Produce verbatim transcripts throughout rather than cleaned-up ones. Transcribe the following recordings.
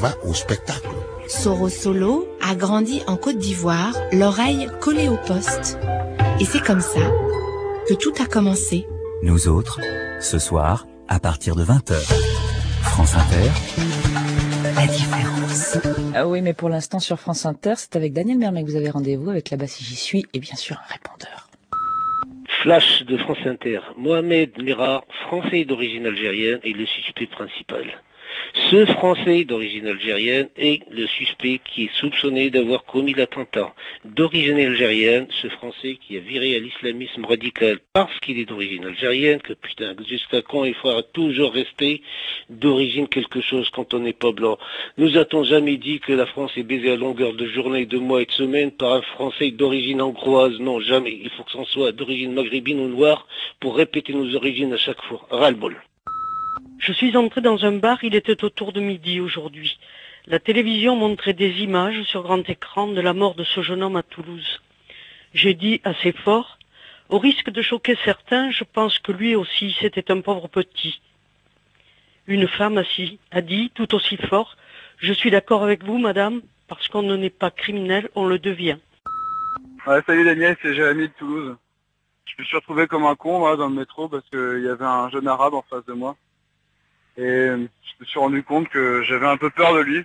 va au spectacle. Soro Solo a grandi en Côte d'Ivoire, l'oreille collée au poste. Et c'est comme ça que tout a commencé. Nous autres, ce soir, à partir de vingt heures. France Inter. La différence. Ah oui, mais pour l'instant sur France Inter, c'est avec Daniel Mermet que vous avez rendez-vous, avec là-bas si j'y suis, et bien sûr un répondeur. Flash de France Inter. Mohamed Merah, français d'origine algérienne, est le suspect principal. Ce Français d'origine algérienne est le suspect qui est soupçonné d'avoir commis l'attentat. D'origine algérienne, ce Français qui a viré à l'islamisme radical parce qu'il est d'origine algérienne, que putain, jusqu'à quand il faudra toujours rester d'origine quelque chose quand on n'est pas blanc. Nous a-t-on jamais dit que la France est baisée à longueur de journée, de mois et de semaines par un Français d'origine hongroise? Non, jamais. Il faut que ce soit d'origine maghrébine ou noire pour répéter nos origines à chaque fois. Ras-le-bol. Je suis entré dans un bar, il était autour de midi aujourd'hui. La télévision montrait des images sur grand écran de la mort de ce jeune homme à Toulouse. J'ai dit assez fort, au risque de choquer certains, je pense que lui aussi c'était un pauvre petit. Une femme assis a dit tout aussi fort, je suis d'accord avec vous madame, parce qu'on ne n'est pas criminel, on le devient. Ouais, salut Daniel, c'est Jérémy de Toulouse. Je me suis retrouvé comme un con là, dans le métro parce qu'il y avait un jeune arabe en face de moi. Et je me suis rendu compte que j'avais un peu peur de lui.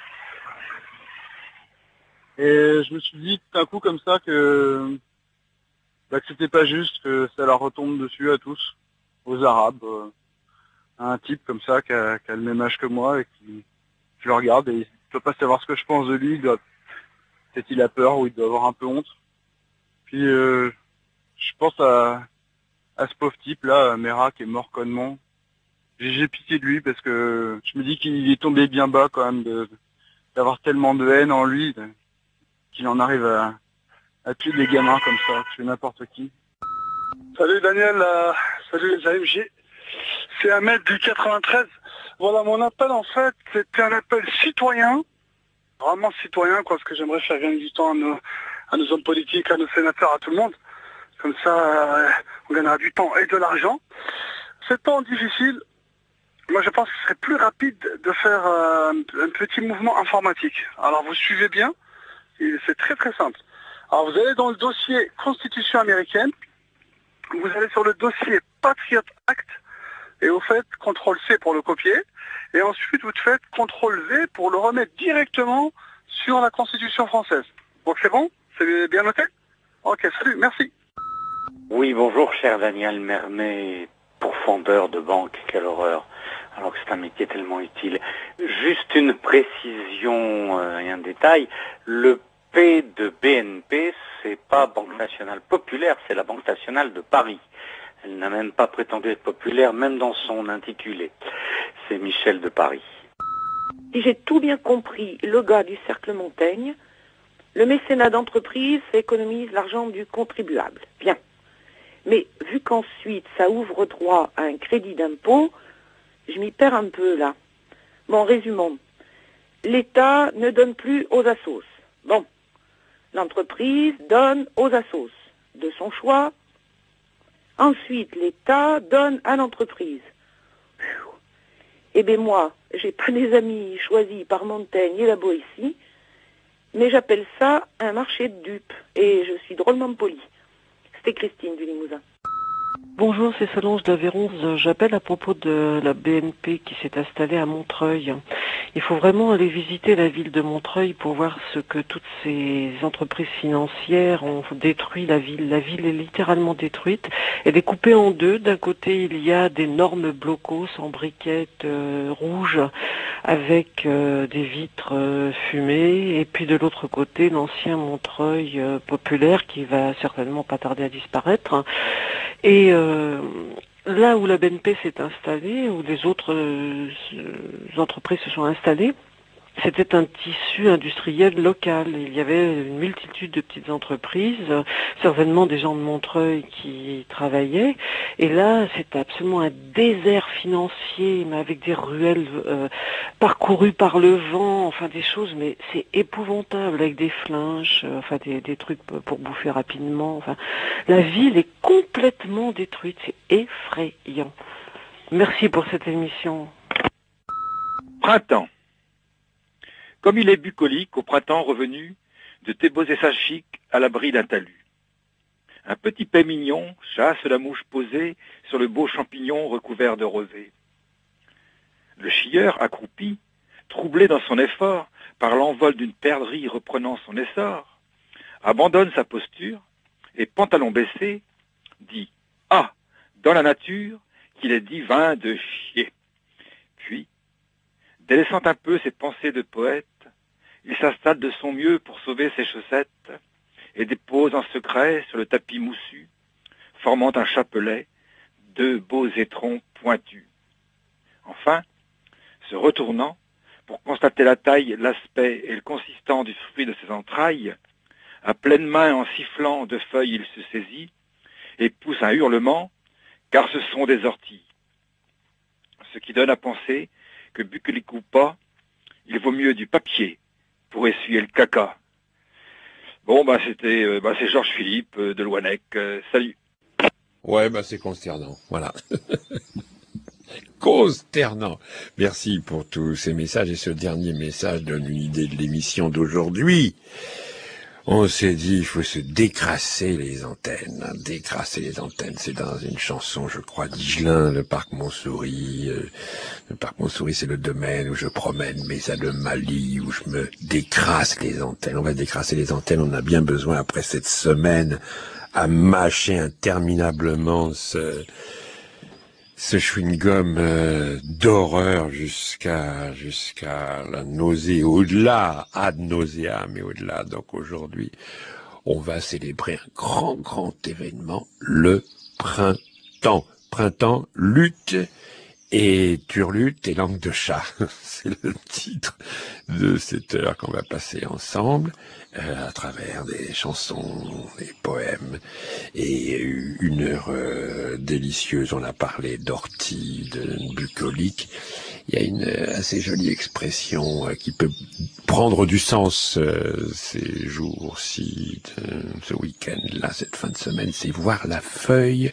Et je me suis dit tout d'un coup comme ça que, bah, que c'était pas juste, que ça leur retombe dessus à tous, aux Arabes, euh, à un type comme ça qui a, qui a le même âge que moi et qui, qui le regarde et il ne peut pas savoir ce que je pense de lui. Il doit, peut-être il a peur ou il doit avoir un peu honte. Puis euh, je pense à, à ce pauvre type là, Merah, qui est mort connement. J'ai pitié de lui parce que je me dis qu'il est tombé bien bas quand même de, d'avoir tellement de haine en lui de, qu'il en arrive à, à tuer des gamins comme ça, tuer n'importe qui. Salut Daniel, euh, salut les A M G, c'est Ahmed du quatre-vingt-treize. Voilà, mon appel en fait, c'était un appel citoyen, vraiment citoyen, quoi, parce que j'aimerais faire gagner du temps à nos, à nos hommes politiques, à nos sénateurs, à tout le monde. Comme ça, euh, on gagnera du temps et de l'argent. C'est temps difficile. Moi, je pense que ce serait plus rapide de faire euh, un petit mouvement informatique. Alors, vous suivez bien, et c'est très très simple. Alors, vous allez dans le dossier Constitution américaine, vous allez sur le dossier Patriot Act, et vous faites contrôle C pour le copier, et ensuite vous faites contrôle V pour le remettre directement sur la Constitution française. Donc, c'est bon? C'est bien noté? Ok, salut, merci. Oui, bonjour, cher Daniel Mermet, pourfendeur de banque, quelle horreur. Alors que c'est un métier tellement utile. Juste une précision euh, et un détail. Le P de B N P, c'est pas Banque Nationale Populaire, c'est la Banque Nationale de Paris. Elle n'a même pas prétendu être populaire, même dans son intitulé. C'est Michel de Paris. Si j'ai tout bien compris, le gars du Cercle Montaigne, le mécénat d'entreprise, ça économise l'argent du contribuable. Bien. Mais vu qu'ensuite ça ouvre droit à un crédit d'impôt, je m'y perds un peu là. Bon, résumons. L'État ne donne plus aux assos. Bon. L'entreprise donne aux assos. De son choix. Ensuite, l'État donne à l'entreprise. Eh bien moi, j'ai pas des amis choisis par Montaigne et la Boétie, mais j'appelle ça un marché de dupes. Et je suis drôlement polie. C'était Christine du Limousin. Bonjour, c'est Solange d'Aveyron. J'appelle à propos de la B N P qui s'est installée à Montreuil. Il faut vraiment aller visiter la ville de Montreuil pour voir ce que toutes ces entreprises financières ont détruit la ville. La ville est littéralement détruite. Elle est coupée en deux. D'un côté, il y a d'énormes blocos en briquettes euh, rouges avec euh, des vitres euh, fumées. Et puis de l'autre côté, l'ancien Montreuil euh, populaire qui va certainement pas tarder à disparaître. Et euh, là où la B N P s'est installée, où les autres euh, entreprises se sont installées, c'était un tissu industriel local. Il y avait une multitude de petites entreprises, euh, certainement des gens de Montreuil qui y travaillaient. Et là, c'était absolument un désert financier, mais avec des ruelles euh, parcourues par le vent, enfin des choses, mais c'est épouvantable, avec des flinches, euh, enfin des, des trucs pour bouffer rapidement. Enfin, la ville est complètement détruite, c'est effrayant. Merci pour cette émission. Printemps. Comme il est bucolique, au printemps revenu, de tes beaux essages chics à l'abri d'un talus. Un petit paix mignon chasse la mouche posée sur le beau champignon recouvert de rosée. Le chieur, accroupi, troublé dans son effort par l'envol d'une perdrix reprenant son essor, abandonne sa posture et, pantalon baissé, dit « Ah, dans la nature, qu'il est divin de chier !» Puis, délaissant un peu ses pensées de poète, il s'installe de son mieux pour sauver ses chaussettes et dépose en secret sur le tapis moussu, formant un chapelet, deux beaux étrons pointus. Enfin, se retournant, pour constater la taille, l'aspect et le consistant du fruit de ses entrailles, à pleine main en sifflant de feuilles il se saisit, et pousse un hurlement, car ce sont des orties. Ce qui donne à penser que bucolique ou pas, il vaut mieux du papier pour essuyer le caca. Bon, bah c'était, euh, bah c'est Georges Philippe euh, de Loanec. Euh, salut. Ouais, bah c'est consternant. Voilà. Consternant. Merci pour tous ces messages et ce dernier message donne une idée de l'émission d'aujourd'hui. On s'est dit, il faut se décrasser les antennes. Hein, décrasser les antennes, c'est dans une chanson, je crois, d'Higelin, le parc Montsouris. Euh, le parc Montsouris, c'est le domaine où je promène mes anomalies, où je me décrasse les antennes. On va décrasser les antennes, on a bien besoin, après cette semaine, à mâcher interminablement ce... ce chewing-gum euh, d'horreur jusqu'à jusqu'à la nausée, au-delà, ad nauseam, mais au-delà. Donc aujourd'hui, on va célébrer un grand, grand événement, le printemps. Printemps, lutte et turlute et langue de chat. C'est le titre de cette heure qu'on va passer ensemble euh, à travers des chansons, des poèmes et une heure euh, délicieuse. On a parlé d'ortie, de bucolique. Il y a une euh, assez jolie expression euh, qui peut prendre du sens euh, ces jours-ci, de, ce week-end-là, cette fin de semaine, c'est voir la feuille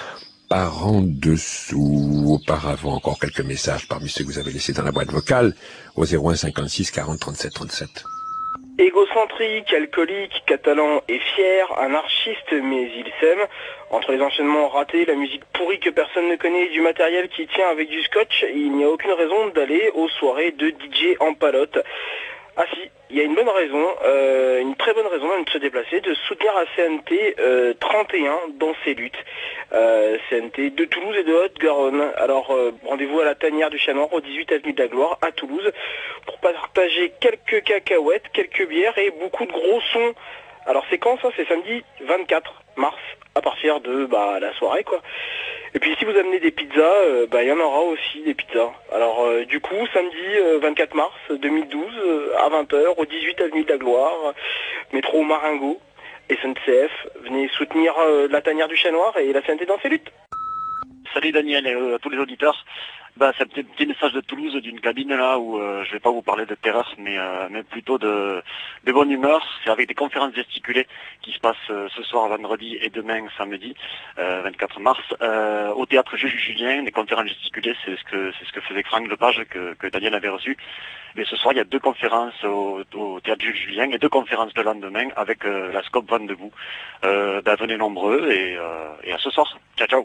par en dessous. Auparavant, encore quelques messages parmi ceux que vous avez laissés dans la boîte vocale au zéro un cinquante-six quarante trente-sept trente-sept. Égocentrique, alcoolique, catalan et fier, anarchiste mais il s'aime. Entre les enchaînements ratés, la musique pourrie que personne ne connaît et du matériel qui tient avec du scotch, il n'y a aucune raison d'aller aux soirées de D J en palotte. Ah si, il y a une bonne raison, euh, une très bonne raison même de se déplacer, de soutenir la C N T euh, trente et un dans ses luttes. Euh, C N T de Toulouse et de Haute-Garonne. Alors euh, rendez-vous à la Tanière du Chat Noir au dix-huit avenue de la Gloire à Toulouse pour partager quelques cacahuètes, quelques bières et beaucoup de gros sons. Alors c'est quand ça? C'est samedi vingt-quatre mars à partir de bah, la soirée quoi. Et puis si vous amenez des pizzas, euh, bah, il y en aura aussi des pizzas. Alors euh, du coup samedi euh, vingt-quatre mars deux mille douze euh, à vingt heures au dix-huit avenue de la Gloire, métro Marengo, S N C F, venez soutenir euh, la Tanière du Chat Noir et la C N T dans ses luttes. Salut Daniel et euh, tous les auditeurs. Bah, c'est un petit, petit message de Toulouse, d'une cabine là où euh, je vais pas vous parler de terreur, mais, euh, mais plutôt de, de bonne humeur. C'est avec des conférences gesticulées qui se passent euh, ce soir vendredi et demain samedi euh, vingt-quatre mars euh, au théâtre Jules Julien. Les conférences gesticulées, c'est ce que c'est ce que faisait Franck Lepage que, que Daniel avait reçu. Mais ce soir, il y a deux conférences au, au théâtre Jules Julien et deux conférences le lendemain avec euh, la Scope Van Debout. Euh, bah, venez nombreux et, euh, et à ce soir. Ciao ciao.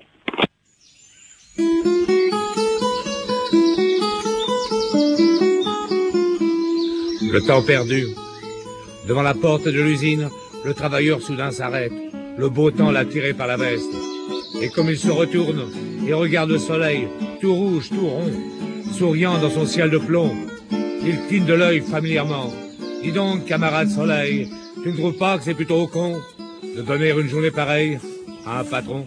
Le temps perdu. Devant la porte de l'usine, le travailleur soudain s'arrête. Le beau temps l'a tiré par la veste. Et comme il se retourne et regarde le soleil, tout rouge, tout rond, souriant dans son ciel de plomb, il cligne de l'œil familièrement. Dis donc, camarade soleil, tu ne trouves pas que c'est plutôt con de donner une journée pareille à un patron?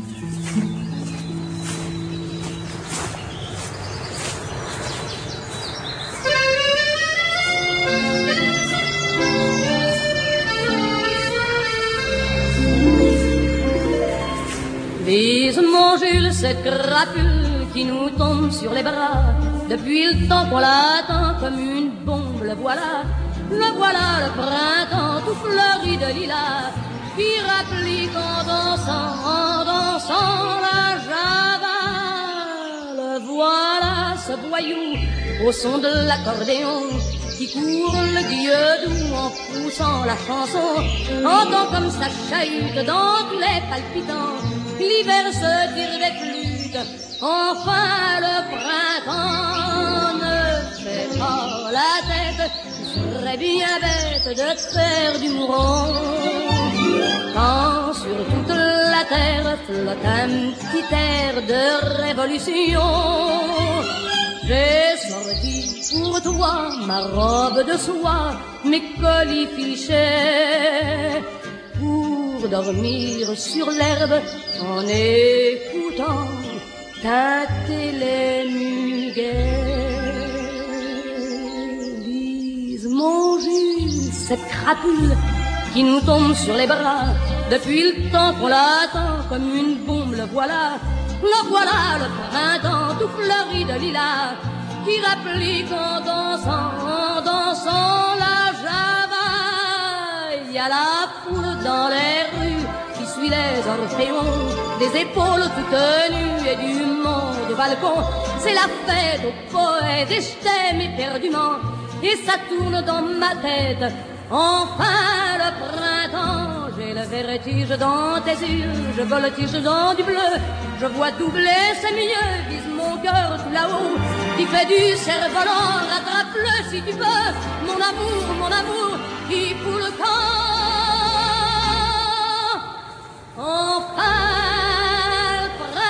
Vise mon Jules, cette crapule qui nous tombe sur les bras. Depuis le temps qu'on l'attend comme une bombe, le voilà, le voilà, le printemps tout fleuri de lilas, qui rapplique en dansant, en dansant la java. Le voilà, ce voyou, au son de l'accordéon, qui court le guilledou en poussant la chanson, entend comme ça chahute dans tous les palpitants, l'hiver se tire des flûtes, enfin le printemps ne fait pas la tête, tu serais bien bête de te faire du mouron. Quand sur toute la terre flotte un petit air de révolution, j'ai sorti pour toi ma robe de soie, mes colifichets, pour dormir sur l'herbe en écoutant tâter les muguets. Lise mon Jules, cette crapule qui nous tombe sur les bras, depuis le temps qu'on l'attend comme une bombe, le voilà, le voilà, le printemps tout fleuri de lilas, qui rapplique en dansant, en dansant la java. Il y a la foule dans les rues qui suit les orphéons, des épaules toutes nues et du monde au balcon. C'est la fête aux poètes et je t'aime éperdument, et ça tourne dans ma tête. Enfin le printemps, j'ai le vertige dans tes yeux, je voltige dans du bleu, je vois doubler, c'est mieux, vise mon cœur tout là-haut, qui fait du cerf-volant, rattrape-le si tu peux, mon amour, mon amour, qui fout le camp. Enfin le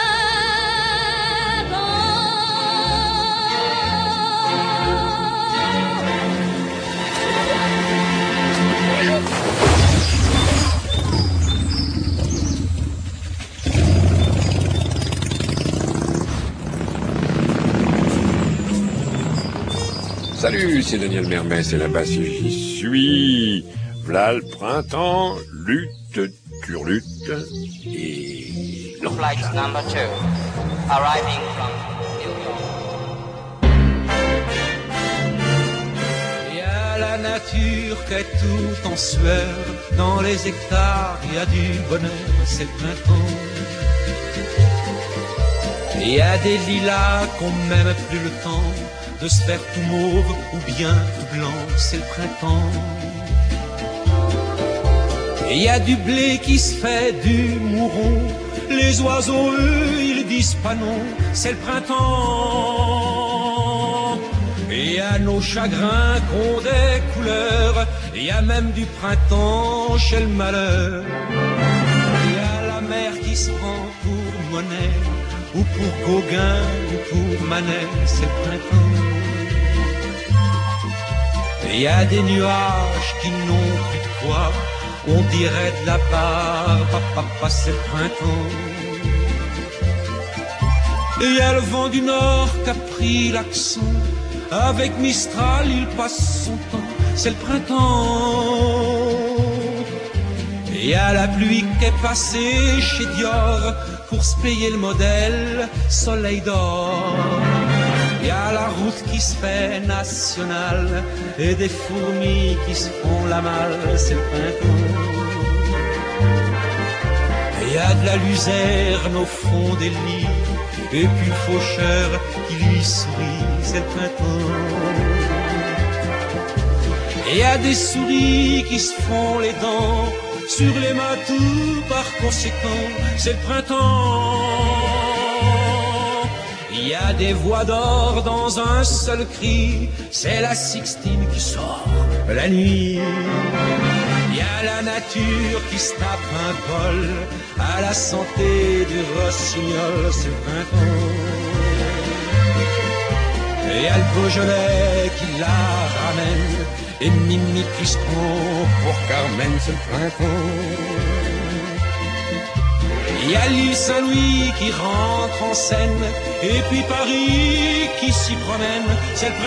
Salut, c'est Daniel Mermet, c'est là-bas si j'y suis. V'là le printemps, lutte, turlute et... Flight number two, arriving from New York. Il y a la nature qui est tout en sueur, dans les hectares il y a du bonheur, c'est le printemps. Il y a des lilas qu'on même plus le temps de se faire tout mauve ou bien tout blanc, c'est le printemps. Et il y a du blé qui se fait du mouron, les oiseaux eux ils disent pas non, c'est le printemps. Et il y a nos chagrins qu'ont des couleurs, il y a même du printemps chez le malheur. Il y a la mer qui se prend pour monnaie, ou pour Gauguin, ou pour Manet, c'est le printemps. Et il y a des nuages qui n'ont plus de poids, on dirait de la barre, papa, c'est le printemps. Et il y a le vent du nord qui a pris l'accent, avec Mistral il passe son temps, c'est le printemps. Et il y a la pluie qui est passée chez Dior, pour se payer le modèle soleil d'or. Il y a la route qui se fait nationale, et des fourmis qui se font la malle, c'est le printemps. Et il y a de la luzerne au fond des lits, et puis le faucheur qui lui sourit, c'est le printemps. Et il y a des souris qui se font les dents sur les matous, par conséquent, c'est le printemps. Il y a des voix d'or dans un seul cri, c'est la Sixtine qui sort la nuit. Il y a la nature qui se tape un bol à la santé du rossignol, c'est le printemps. Et il y a le Beaujolais qui la ramène, et Mimi qui se prend pour Carmen, c'est le printemps. Il y a l'île Saint-Louis qui rentre en scène, et puis Paris qui s'y promène, c'est le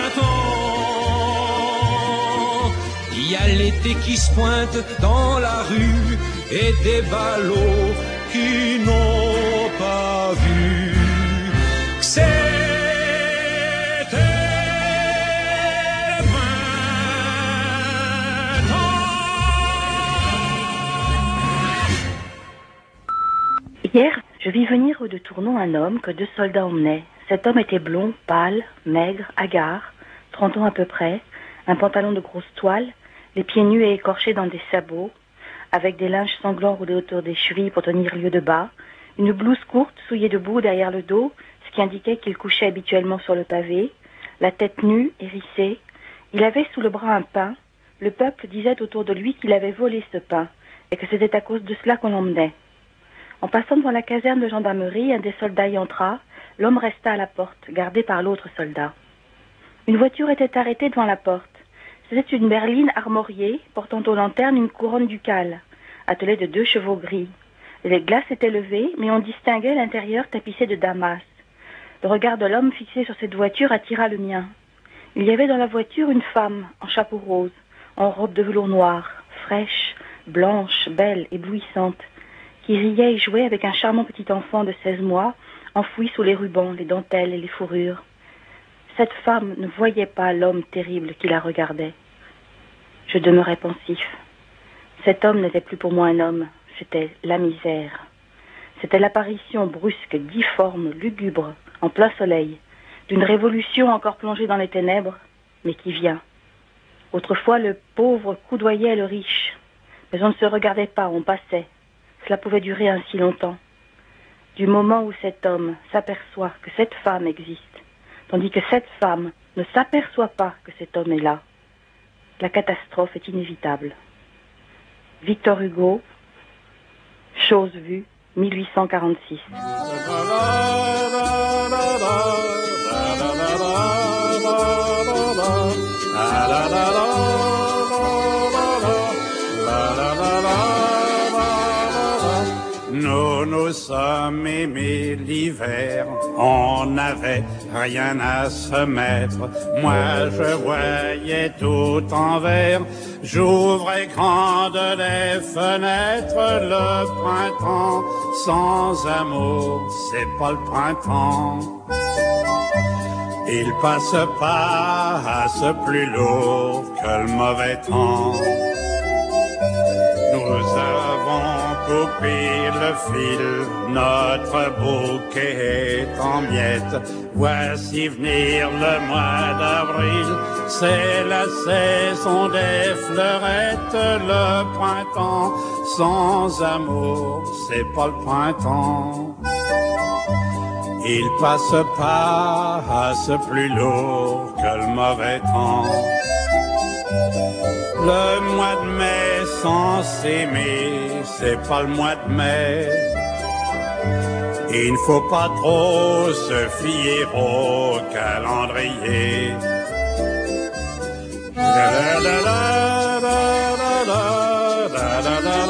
printemps. Il y a l'été qui se pointe dans la rue, et des ballots qui n'ont pas vu que c'est Hier, je vis venir de Tournon un homme que deux soldats emmenaient. Cet homme était blond, pâle, maigre, hagard, trente ans à peu près, un pantalon de grosse toile, les pieds nus et écorchés dans des sabots, avec des linges sanglants roulés autour des chevilles pour tenir lieu de bas, une blouse courte souillée de boue derrière le dos, ce qui indiquait qu'il couchait habituellement sur le pavé, la tête nue, hérissée. Il avait sous le bras un pain. Le peuple disait autour de lui qu'il avait volé ce pain, et que c'était à cause de cela qu'on l'emmenait. En passant devant la caserne de gendarmerie, un des soldats y entra. L'homme resta à la porte, gardé par l'autre soldat. Une voiture était arrêtée devant la porte. C'était une berline armoriée, portant aux lanternes une couronne ducale, attelée de deux chevaux gris. Les glaces étaient levées, mais on distinguait l'intérieur tapissé de damas. Le regard de l'homme fixé sur cette voiture attira le mien. Il y avait dans la voiture une femme, en chapeau rose, en robe de velours noir, fraîche, blanche, belle, éblouissante, qui riait et jouait avec un charmant petit enfant de seize mois, enfoui sous les rubans, les dentelles et les fourrures. Cette femme ne voyait pas l'homme terrible qui la regardait. Je demeurais pensif. Cet homme n'était plus pour moi un homme, c'était la misère. C'était l'apparition brusque, difforme, lugubre, en plein soleil, d'une révolution encore plongée dans les ténèbres, mais qui vient. Autrefois, le pauvre coudoyait le riche, mais on ne se regardait pas, on passait. Cela pouvait durer ainsi longtemps. Du moment où cet homme s'aperçoit que cette femme existe, tandis que cette femme ne s'aperçoit pas que cet homme est là, la catastrophe est inévitable. Victor Hugo, Chose vue, mille huit cent quarante-six. Nous nous sommes aimés l'hiver, on n'avait rien à se mettre. Moi je voyais tout en vert, j'ouvrais grandes les fenêtres. Le printemps sans amour, c'est pas le printemps. Il passe pas à ce plus lourd que le mauvais temps. Nous avons coupé le fil, notre bouquet est en miettes. Voici venir le mois d'avril, c'est la saison des fleurettes. Le printemps sans amour, c'est pas le printemps. Il passe pas à ce plus lourd que le mauvais temps. Le mois de mai sans s'aimer, c'est pas le mois de mai. Il ne faut pas trop se fier au calendrier. La la la la la la la la la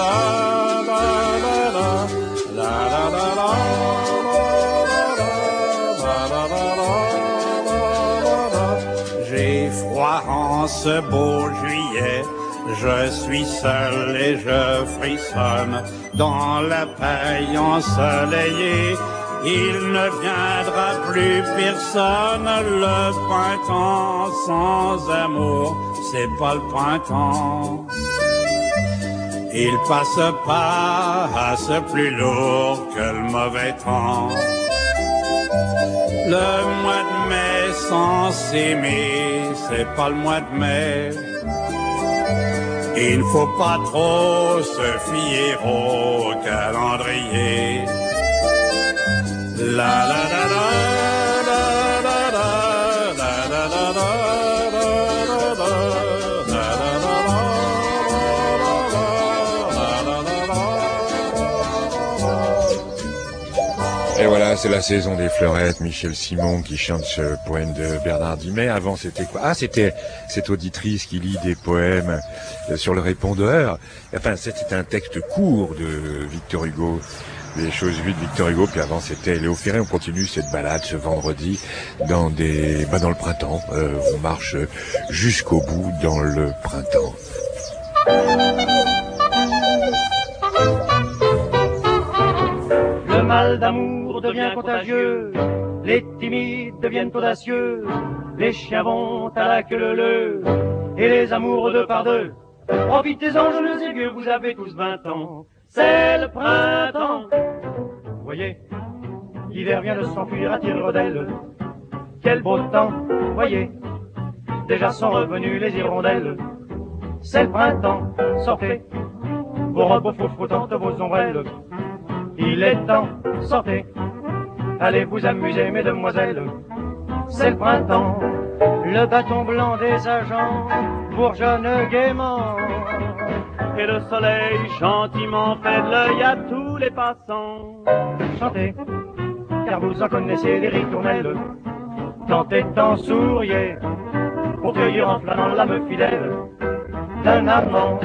la la la la. J'ai froid en ce beau juillet, je suis seul et je frissonne dans la paille ensoleillée. Il ne viendra plus personne. Le printemps sans amour, c'est pas le printemps. Il passe pas à ce plus lourd que le mauvais temps. Le mois de mai sans s'aimer, c'est pas le mois de mai. Il ne faut pas trop se fier au calendrier. La la la la la la la la la la. Et voilà, c'est la saison des fleurettes. Michel Simon qui chante ce poème de Bernard Dimet. Avant, c'était quoi? Ah, c'était cette auditrice qui lit des poèmes sur le répondeur. Enfin, c'était un texte court de Victor Hugo, les choses vues de Victor Hugo. Puis avant, c'était Léo Ferré. On continue cette balade ce vendredi dans des, bah, dans le printemps. Euh, on marche jusqu'au bout dans le printemps. Le mal d'amour devient contagieux, les timides deviennent audacieux, les chiens vont à la queue leu, et les amoureux deux par deux. Profitez-en, jeunes et vieux, vous avez tous vingt ans, c'est le printemps. Voyez, l'hiver vient de s'enfuir à tire-rodelle, quel beau temps, voyez, déjà sont revenus les hirondelles. C'est le printemps, sortez, vos robes aux froufroutantes, vos ombrelles. Il est temps, sortez, allez vous amuser, mesdemoiselles. C'est le printemps, le bâton blanc des agents bourgeonne gaiement. Et le soleil gentiment fait de l'œil à tous les passants. Chantez, car vous en connaissez les ritournelles. Tentez tant souriez, pour cueillir en flânant l'âme fidèle d'un amant.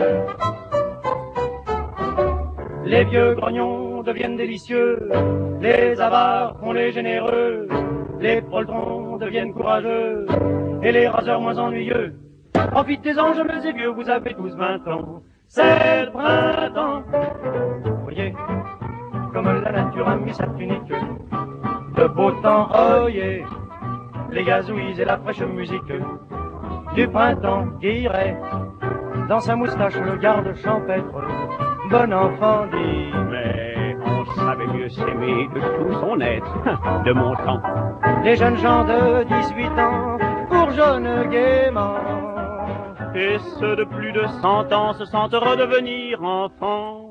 Les vieux grognons deviennent délicieux, les avares font les généreux, les poltrons deviennent courageux, et les raseurs moins ennuyeux. Profitez-en, jeunes et vieux, vous avez tous vingt ans, c'est le printemps. Voyez, comme la nature a mis sa tunique, de beau temps, oyez, les gazouilles et la fraîche musique du printemps qui irait dans sa moustache le garde champêtre. Bon enfant dit, mais on savait mieux s'aimer de tout son être, de mon temps. Les jeunes gens de dix-huit ans bourgeonnent gaiement, et ceux de plus de cent ans se sentent redevenir enfants.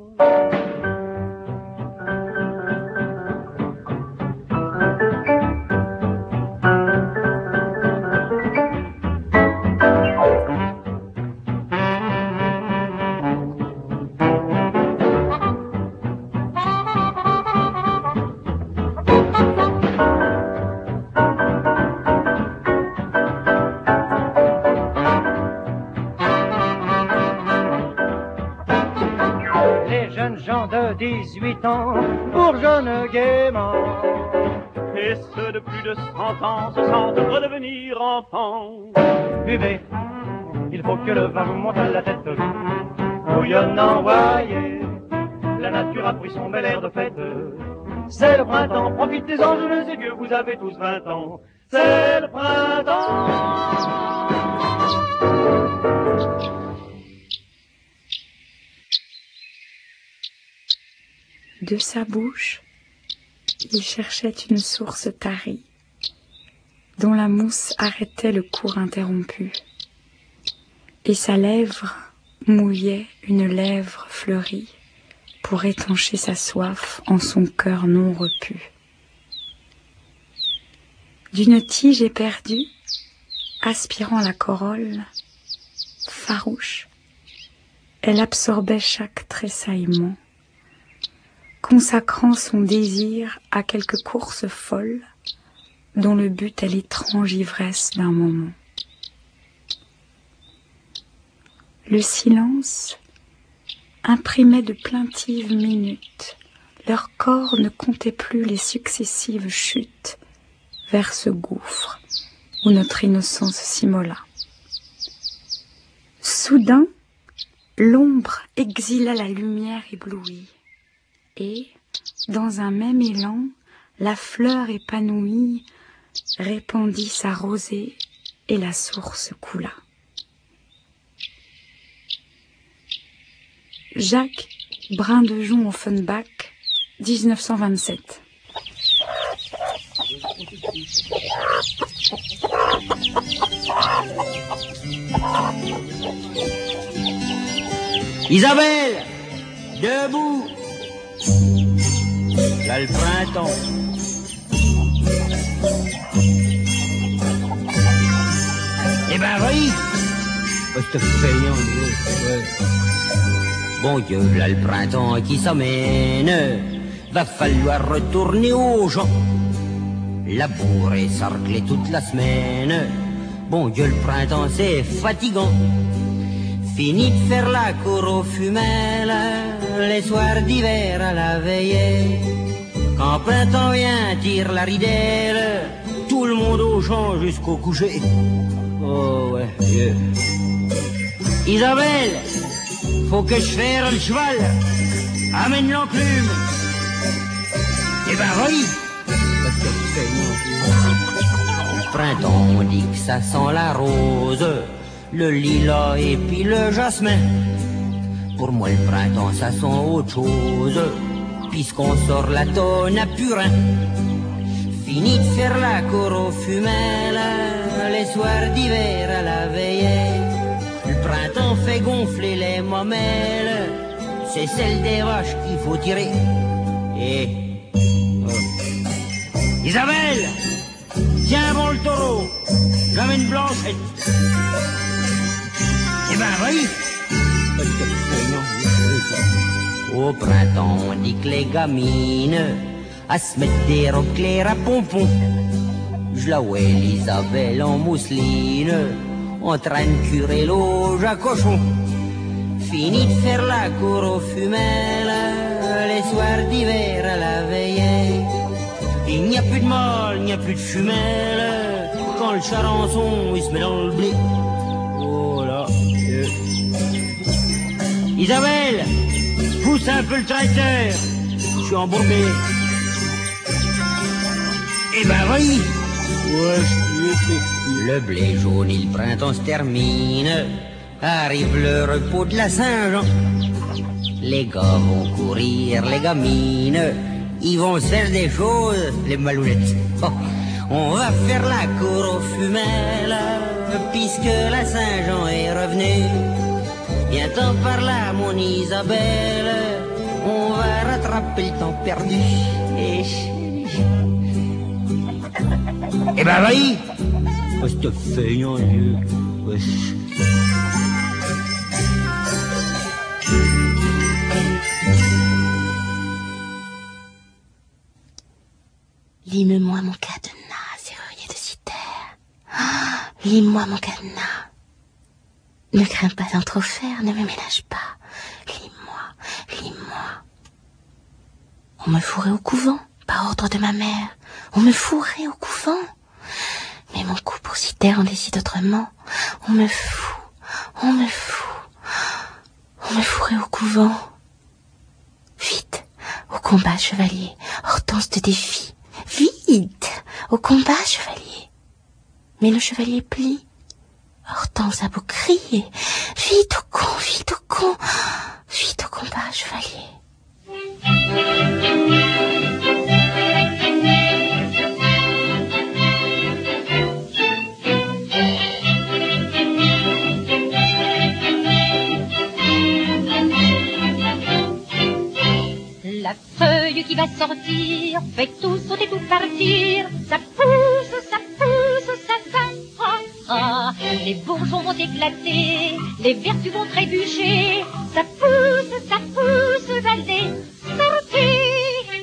dix-huit ans bourgeonnent gaiement, et ceux de plus de cent ans se sentent redevenir enfants. Buvez, il faut que le vin vous monte à la tête, bouillonnant, voyez, la nature a pris son bel air de fête. C'est le printemps, profitez-en, jeunes et vieux, vous avez tous vingt ans, c'est le printemps. De sa bouche, il cherchait une source tarie, dont la mousse arrêtait le cours interrompu, et sa lèvre mouillait une lèvre fleurie pour étancher sa soif en son cœur non repu. D'une tige éperdue, aspirant la corolle, farouche, elle absorbait chaque tressaillement, consacrant son désir à quelque course folle dont le but est l'étrange ivresse d'un moment. Le silence imprimait de plaintives minutes, leur corps ne comptait plus les successives chutes vers ce gouffre où notre innocence s'immola. Soudain, l'ombre exila la lumière éblouie, et, dans un même élan, la fleur épanouie répandit sa rosée et la source coula. Jacques Brindejon Offenbach, dix-neuf cent vingt-sept. Isabelle, debout. Là le printemps. Eh ben oui. Oh, je te fais ouais. Bon Dieu, là le printemps qui s'amène. Va falloir retourner aux gens. Labourer, sarcler toute la semaine. Bon Dieu, le printemps c'est fatigant. Fini de faire la cour aux fumelles, les soirs d'hiver à la veillée. Quand printemps vient, tire la ridelle, tout le monde au champ jusqu'au coucher. Oh ouais, vieux. Isabelle, faut que je fasse le cheval, amène l'enclume. Eh ben oui. Le printemps, on dit que ça sent la rose, le lilas et puis le jasmin. Pour moi le printemps ça sent autre chose, puisqu'on sort la tonne à purin. Fini de faire la cour aux fumelles, les soirs d'hiver à la veillée. Le printemps fait gonfler les mamelles, c'est celle des vaches qu'il faut tirer. Et... Oh. Isabelle, tiens bon le taureau, j'amène Blanchette. Eh ben, oui. Au printemps, on dit que les gamines à se mettre des robes claires à pompons. Je la vois Isabelle en mousseline, en train de curer l'auge à cochon. Fini de faire la cour aux femelles, les soirs d'hiver à la veillée. Il n'y a plus de mâle, il n'y a plus de femelle, quand le charançon il se met dans le blé. Oh là. Euh. Isabelle, pousse un peu le tracteur, je suis embourbé. Eh ben oui. Ouais, le blé jaune et le printemps se termine, arrive le repos de la Saint-Jean. Les gars vont courir, les gamines, ils vont se faire des choses, les malounettes. Oh, on va faire la cour aux femelles, puisque la Saint-Jean est revenue. Bientôt par là, mon Isabelle, on va rattraper le temps perdu. Et... Eh ben oui. Oh, c'est feignant, Dieu. Wesh. Lime-moi mon cadenas, serrurier de citerre. Ah, lime-moi mon cadenas. Ne crains pas d'en trop faire, ne me ménage pas. Lime-moi, lime-moi. On me fourrait au couvent, par ordre de ma mère. On me fourrait au couvent. Mais mon coup pour citerre en décide autrement. On me fout, on me fout. On me fourrait au couvent. Vite, au combat, chevalier. Hortense te défie. Vite, au combat, chevalier. Mais le chevalier plie. Hortense a beau crier. Vite au con, vite au con. Vite au combat, chevalier. La feuille qui va sortir fait tout sauter, tout partir. Ça pousse, ça pousse, ça va. Ah, ah. Les bourgeons vont éclater, les vertus vont trébucher. Ça pousse, ça pousse, allez, sortez.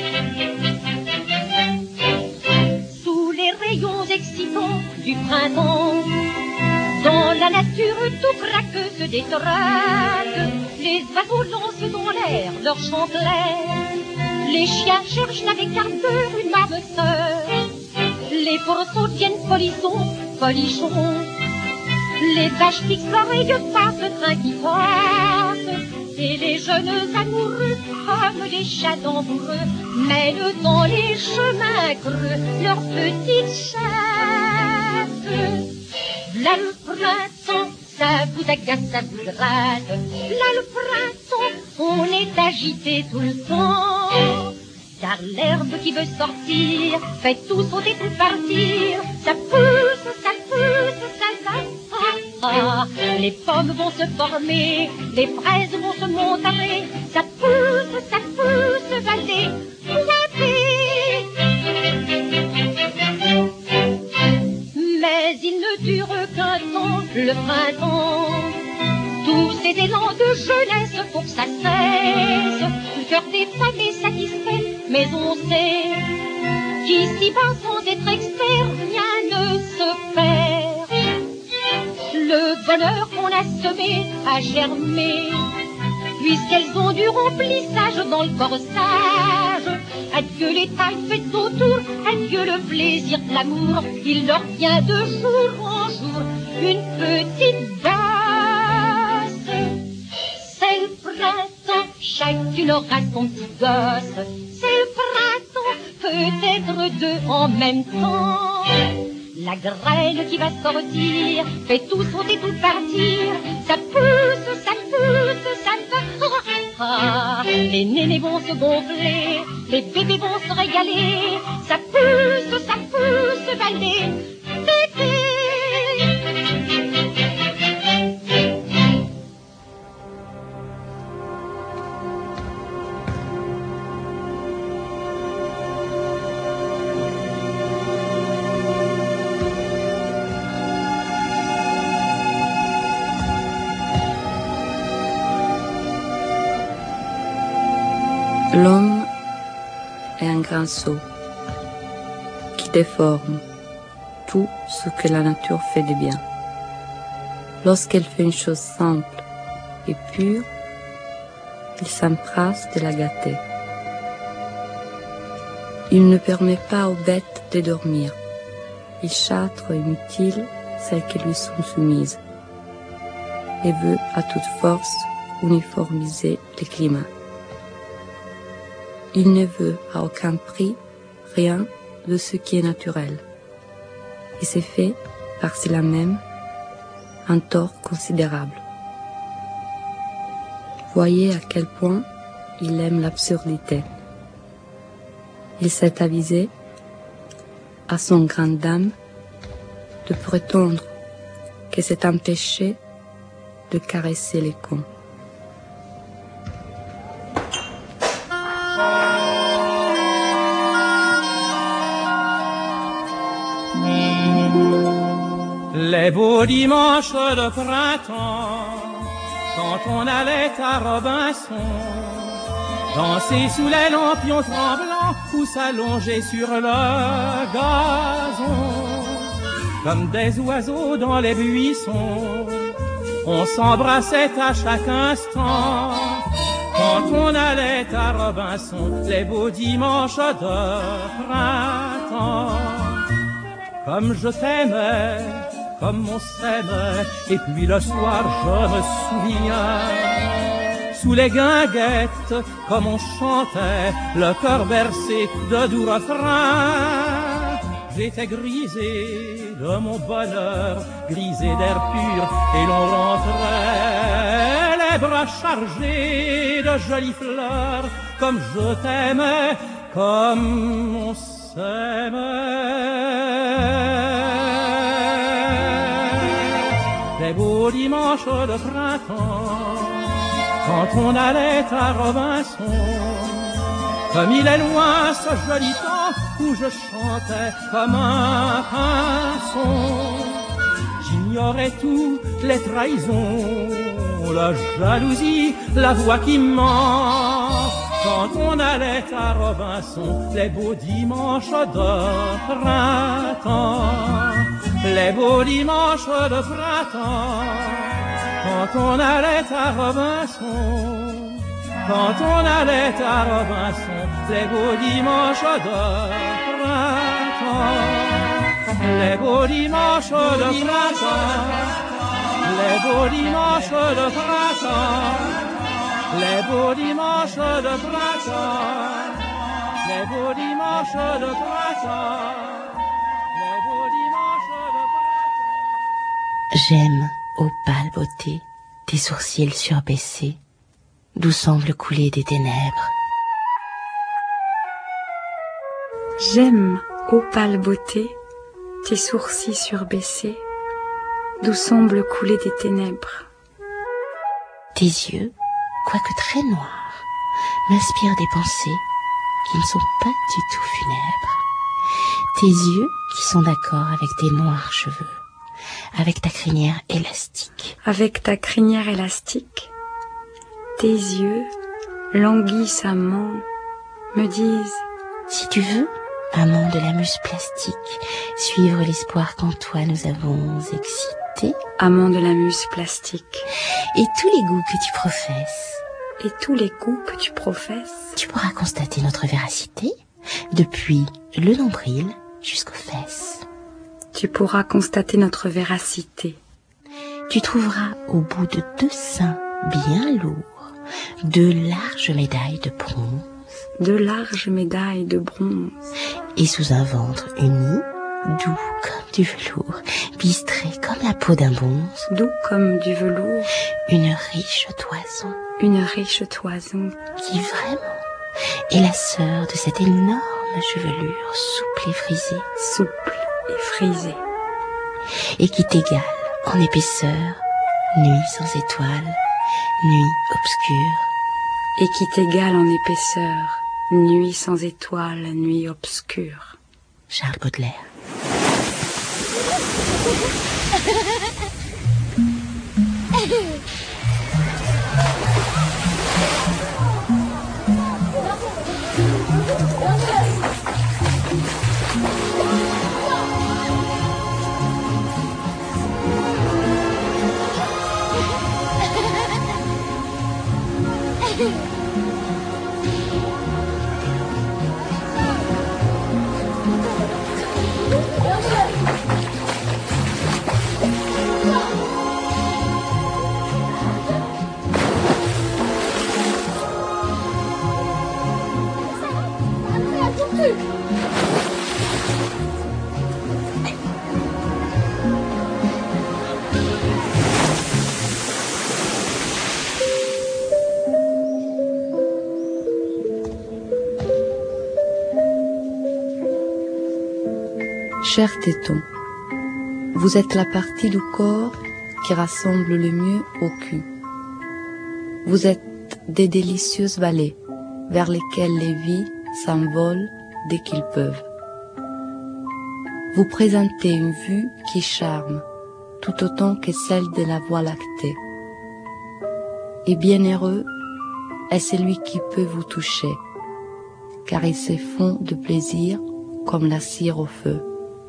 Sous les rayons excitants du printemps, dans la nature tout craque, se détraque. Les oiseaux lancent dans l'air leur chant clair. Les chiens cherchent avec ardeur une âme sœur. Les pourceaux deviennent polissons, folichons. Les vaches fixent l'oreille par ce train qui passe. Et les jeunes amoureux, comme des chats d'amboureux, mènent dans les chemins creux leurs petites chasses. Là le printemps, ça vous agace, ça vous gratte. Là le printemps, on est agité tout le temps. Car l'herbe qui veut sortir fait tout sauter, tout partir. Ça pousse, ça pousse, ça va. Ah, ah. Les pommes vont se former, les fraises vont se montarer. Ça pousse, ça pousse, allez, pointez. Mais il ne dure qu'un temps, le printemps. Tous ces élans de jeunesse pour que ça cesse. Le cœur des femmes est satisfait, mais on sait qu'ici-bas, sans être expert, rien ne se perd. Le bonheur qu'on a semé a germé, puisqu'elles ont du remplissage dans le corsage. Adieu les tailles faites autour, adieu le plaisir de l'amour. Il leur vient de jour en jour une petite basse. C'est le printemps, chacune aura son petit gosse. C'est le printemps, peut-être deux en même temps. La graine qui va sortir fait tout sauter, tout partir. Ça pousse, ça pousse, ça va. Ah, les nénés vont se gonfler, les bébés vont se régaler. Ça pousse, ça pousse, allez, tété. grinceau qui déforme tout ce que la nature fait de bien. Lorsqu'elle fait une chose simple et pure, il s'empresse de la gâter. Il ne permet pas aux bêtes de dormir. Il châtre inutile celles qui lui sont soumises et veut à toute force uniformiser le climat. Il ne veut à aucun prix rien de ce qui est naturel. Et c'est fait par cela même un tort considérable. Voyez à quel point il aime l'absurdité. Il s'est avisé, à son grande dame, de prétendre que c'est un péché de caresser les cons. Les beaux dimanches de printemps, quand on allait à Robinson, danser sous les lampions tremblants ou s'allonger sur le gazon, comme des oiseaux dans les buissons, on s'embrassait à chaque instant. Quand on allait à Robinson, les beaux dimanches de printemps, comme je t'aimais, comme on s'aimait, et puis le soir je me souviens, sous les guinguettes, comme on chantait, le cœur bercé de doux refrains. J'étais grisé de mon bonheur, grisé d'air pur, et l'on rentrait, les bras chargés de jolies fleurs, comme je t'aimais, comme on s'aimait. Les beaux dimanches de printemps, quand on allait à Robinson, comme il est loin ce joli temps où je chantais comme un pinson. J'ignorais toutes les trahisons, la jalousie, la voix qui ment. Quand on allait à Robinson, les beaux dimanches de printemps, les beaux dimanches de printemps, quand on allait à Robinson, quand on allait à Robinson, les beaux dimanches de printemps, les beaux dimanches de printemps, les beaux dimanches de printemps, les beaux dimanches de printemps, les beaux dimanches de printemps, les beaux dimanches de printemps. J'aime, ô pâle beauté, tes sourcils surbaissés, d'où semblent couler des ténèbres. J'aime, ô pâle beauté, tes sourcils surbaissés, d'où semblent couler des ténèbres. Tes yeux, quoique très noirs, m'inspirent des pensées qui ne sont pas du tout funèbres. Tes yeux qui sont d'accord avec tes noirs cheveux, avec ta crinière élastique. Avec ta crinière élastique, tes yeux, languissamment, me disent: si tu veux, amant de la muse plastique, suivre l'espoir qu'en toi nous avons excité. Amant de la muse plastique. Et tous les goûts que tu professes. Et tous les goûts que tu professes. Tu pourras constater notre véracité, depuis le nombril jusqu'aux fesses. Tu pourras constater notre véracité. Tu trouveras au bout de deux seins bien lourds, de larges médailles de bronze. De larges médailles de bronze. Et sous un ventre uni, doux comme du velours, bistré comme la peau d'un bonze. Doux comme du velours. Une riche toison. Une riche toison. Qui vraiment est la sœur de cette énorme chevelure souple et frisée. Souple et frisée. Et qui t'égale en épaisseur, nuit sans étoiles, nuit obscure. Et qui t'égale en épaisseur, nuit sans étoiles, nuit obscure. Charles Baudelaire. Cher téton, vous êtes la partie du corps qui rassemble le mieux au cul. Vous êtes des délicieuses vallées vers lesquelles les vies s'envolent dès qu'ils peuvent. Vous présentez une vue qui charme tout autant que celle de la Voie lactée. Et bienheureux est celui qui peut vous toucher, car il se fond de plaisir comme la cire au feu.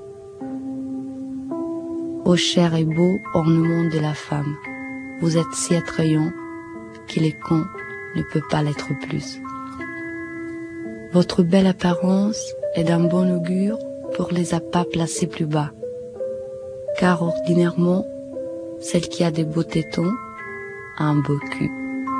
Ô cher et beau ornement de la femme, vous êtes si attrayant qu'il est con ne peut pas l'être plus. Votre belle apparence est d'un bon augure pour les appâts placés plus bas, car ordinairement, celle qui a des beaux tétons a un beau cul.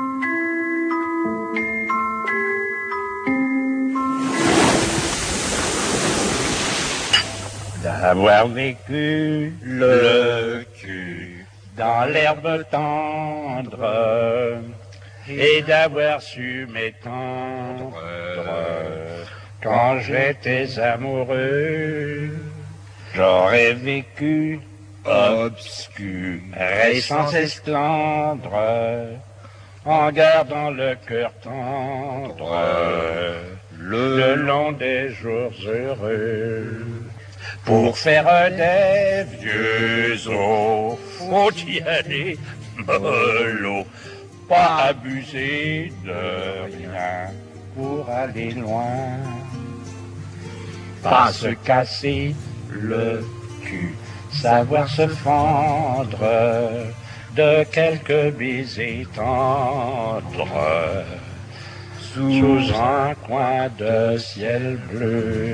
D'avoir vécu le cul dans l'herbe tendre et d'avoir su m'étendre quand j'étais amoureux, j'aurais vécu obscur et sans esclandre en gardant le cœur tendre le long des jours heureux. Pour faire des vieux os, faut y aller mollo, pas abuser de rien pour aller loin. Pas se casser le cul, savoir se fendre de quelques baisers tendres sous un coin de ciel bleu.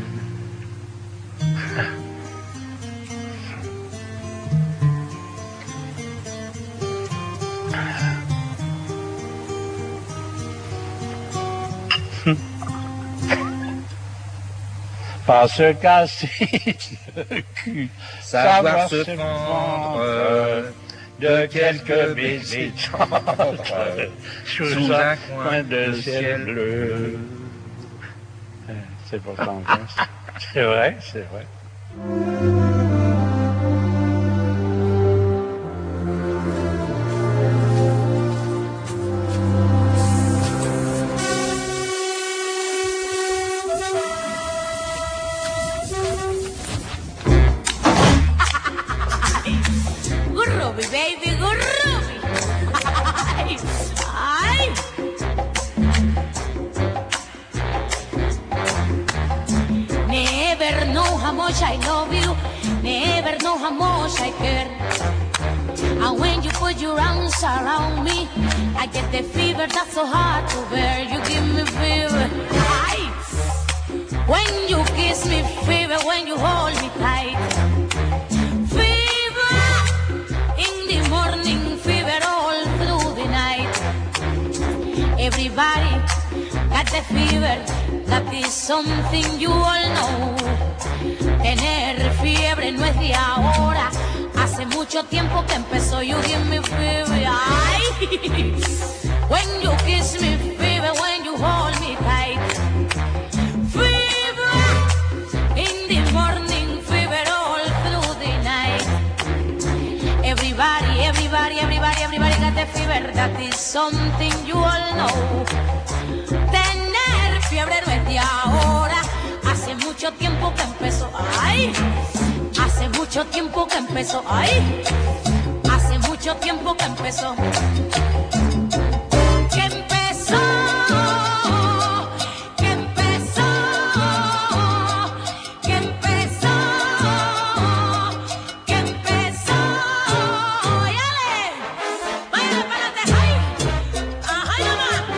Pas se casser le cul, savoir se fendre de quelques baisers tendres sous un coin de ciel bleu. C'est pourtant vrai. C'est vrai, c'est vrai. Groovy, baby, groovy. Ay. Never know how much I love you. Never know how much I care. And when you put your arms around me, I get the fever that's so hard to bear. You give me fever. Ay. When you kiss me, fever. When you hold me tight. Morning fever all through the night. Everybody got the fever. That is something you all know. Tener fiebre no es de ahora. Hace mucho tiempo que empezó. You give me fever. Ay. When you kiss me, fever. When you hold me tight. Fever in the morning, fever all through the night. Everybody, everybody, everybody, everybody got the fever. That is something you all know. Tener fiebre no es de ahora. Hace mucho tiempo que empezó. Ay, hace mucho tiempo que empezó. Ay, hace mucho tiempo que empezó. Que empezó. Que empezó. Que empezó. Que empezó. Yale. Váyale para adelante. Ay. Ajá, nomás.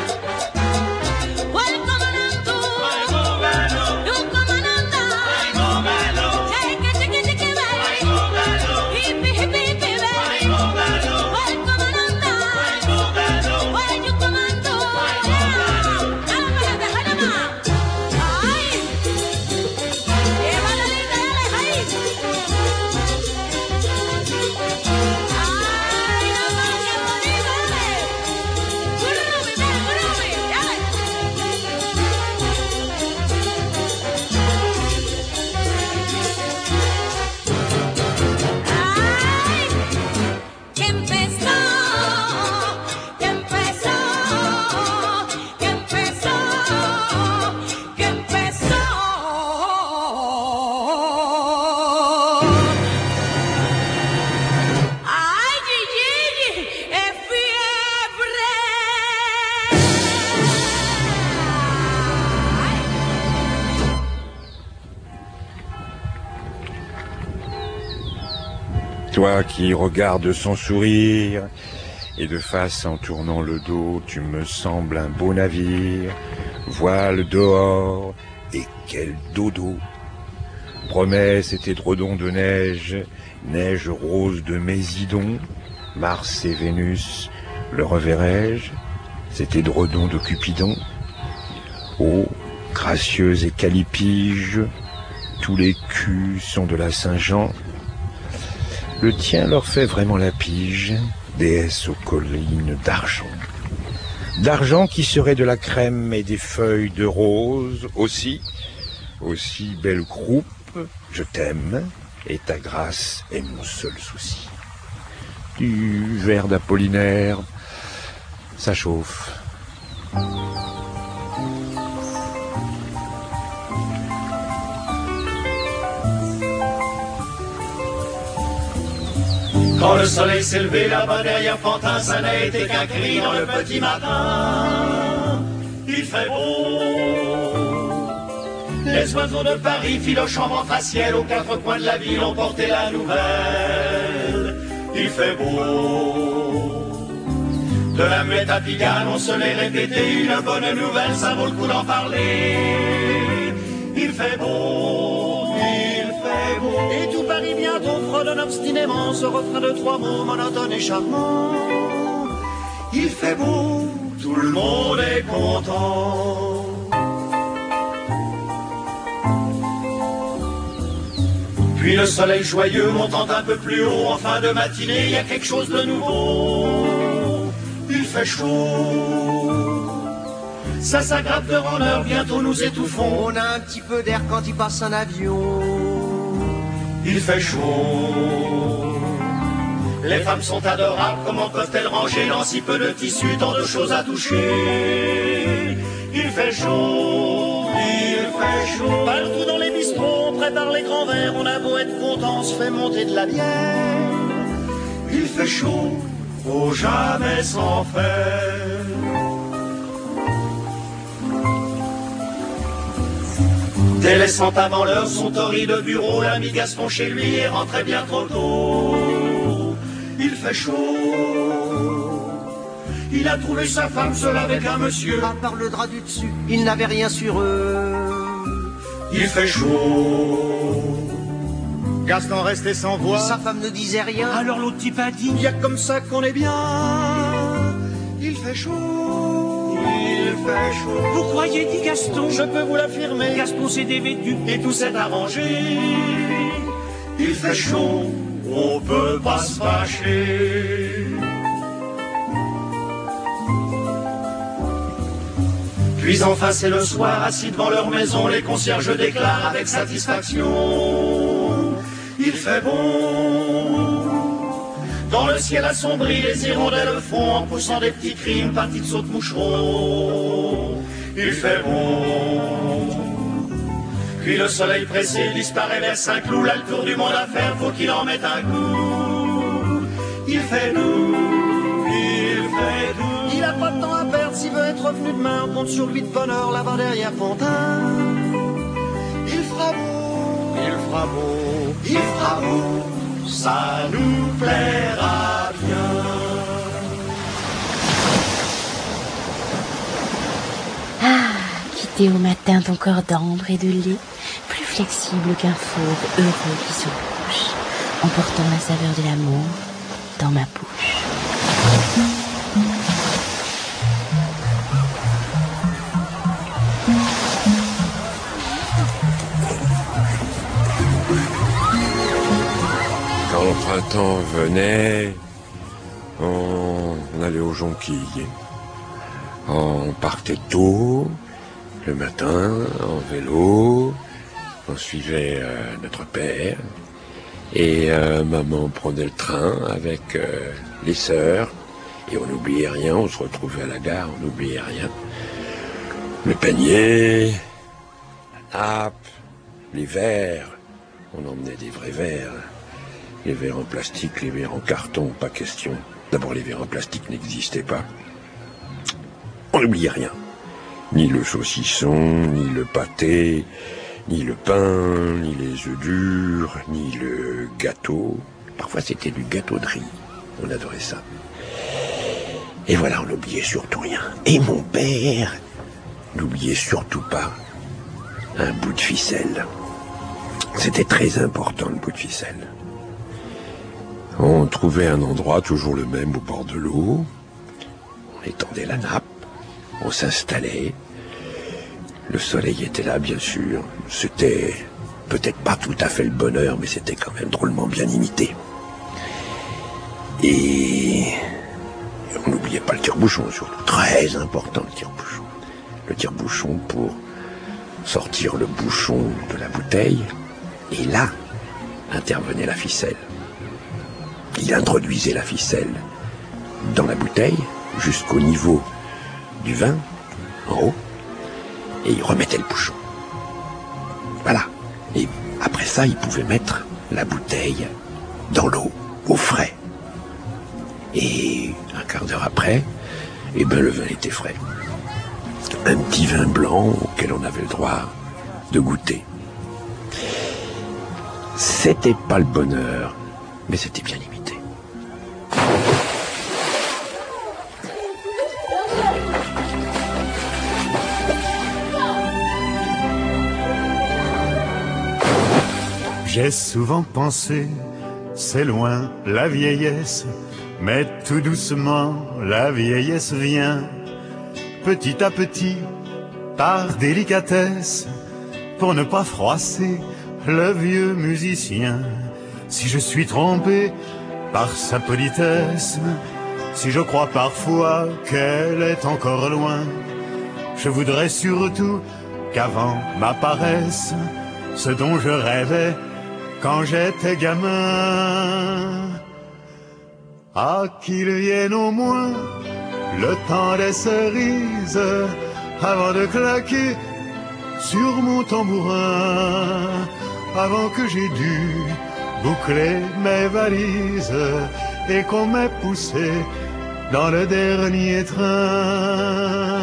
toi qui regardes sans sourire, et de face en tournant le dos, tu me sembles un beau navire, voile dehors, et quel dodo. Promesse et édredon de neige, neige rose de Mésidon, Mars et Vénus, le reverrai-je, cet édredon de Cupidon. Oh, gracieuse et calipige, tous les culs sont de la Saint-Jean. Le tien leur fait vraiment la pige, déesse aux collines d'argent. D'argent qui serait de la crème et des feuilles de rose, aussi, aussi belle croupe, je t'aime, et ta grâce est mon seul souci. Du verre d'Apollinaire, ça chauffe. Quand le soleil s'est levé là-bas derrière Pantin, ça n'a été qu'un cri dans le petit matin. Il fait beau. Les oiseaux de Paris filochent en vent facial aux quatre coins de la ville ont porté la nouvelle. Il fait beau. De la muette à Pigalle, on se l'est répété, une bonne nouvelle, ça vaut le coup d'en parler. Il fait beau, il fait beau. Et tout Paris bientôt fredonne obstinément ce refrain de trois mots monotone et charmant. Il fait beau, tout le monde est content. Puis le soleil joyeux montant un peu plus haut, en fin de matinée, il y a quelque chose de nouveau. Il fait chaud, ça s'aggrave de rendeur, bientôt nous étouffons. On a un petit peu d'air quand il passe un avion. Il fait chaud, les femmes sont adorables, comment peuvent-elles ranger dans si peu de tissu, tant de choses à toucher. Il fait chaud, il fait chaud, partout dans les bistrots, on prépare les grands verres, on a beau être content, on se fait monter de la bière. Il fait chaud, faut jamais s'en faire. Délaissant avant l'heure son torride de bureau, l'ami Gaston chez lui est rentré bien trop tôt. Il fait chaud, il a trouvé sa femme seule avec un monsieur. À part le drap du dessus, il n'avait rien sur eux. Il fait chaud, Gaston restait sans voix, sa femme ne disait rien. Alors l'autre type a dit, y a comme ça qu'on est bien. Il fait chaud, il fait chaud. Vous croyez, dit Gaston? Je peux vous l'affirmer, Gaston s'est dévêtu et tout s'est arrangé. Il fait chaud, on peut pas se fâcher. Puis enfin c'est le soir, assis devant leur maison, les concierges déclarent avec satisfaction. Il fait bon, dans le ciel assombri, les hirondelles font en poussant des petits cris, une partie de saute moucheron. Il fait bon, puis le soleil pressé disparaît vers Saint-Cloud, là le tour du monde à faire, faut qu'il en mette un coup. Il fait doux, il fait doux. Il a pas de temps à perdre, s'il veut être revenu demain, on compte sur lui de bonne heure là-bas derrière Pantin. Il fera beau, il fera beau, il fera beau, ça nous plaira bien. Ah, quitter au matin ton corps d'ambre et de lait, plus flexible qu'un fauve heureux qui se couche, emportant la saveur de l'amour dans ma bouche. Quand le printemps venait, on, on allait aux jonquilles. On partait tôt, le matin, en vélo. On suivait euh, notre père. Et euh, maman prenait le train avec euh, les sœurs. Et on n'oubliait rien, on se retrouvait à la gare, on n'oubliait rien. Le panier, la nappe, les verres. On emmenait des vrais verres. Les verres en plastique, les verres en carton, pas question. D'abord, les verres en plastique n'existaient pas. On n'oubliait rien. Ni le saucisson, ni le pâté, ni le pain, ni les œufs durs, ni le gâteau. Parfois c'était du gâteau de riz. On adorait ça. Et voilà, on n'oubliait surtout rien. Et mon père n'oubliait surtout pas un bout de ficelle. C'était très important, le bout de ficelle. On trouvait un endroit, toujours le même, au bord de l'eau. On étendait la nappe, on s'installait. Le soleil était là, bien sûr. C'était peut-être pas tout à fait le bonheur, mais c'était quand même drôlement bien imité. Et on n'oubliait pas le tire-bouchon, surtout. Très important, le tire-bouchon. Le tire-bouchon pour sortir le bouchon de la bouteille. Et là, intervenait la ficelle. Il introduisait la ficelle dans la bouteille, jusqu'au niveau du vin, en haut, et il remettait le bouchon. Voilà. Et après ça, il pouvait mettre la bouteille dans l'eau, au frais. Et un quart d'heure après, eh ben, le vin était frais. Un petit vin blanc auquel on avait le droit de goûter. C'était pas le bonheur, mais c'était bien imité. J'ai souvent pensé, c'est loin la vieillesse, mais tout doucement la vieillesse vient, petit à petit, par délicatesse, pour ne pas froisser le vieux musicien. Si je suis trompé par sa politesse, si je crois parfois qu'elle est encore loin, je voudrais surtout qu'avant m'apparaisse ce dont je rêvais quand j'étais gamin. Ah, qu'il vienne au moins le temps des cerises avant de claquer sur mon tambourin, avant que j'ai dû boucler mes valises et qu'on m'ait poussé dans le dernier train.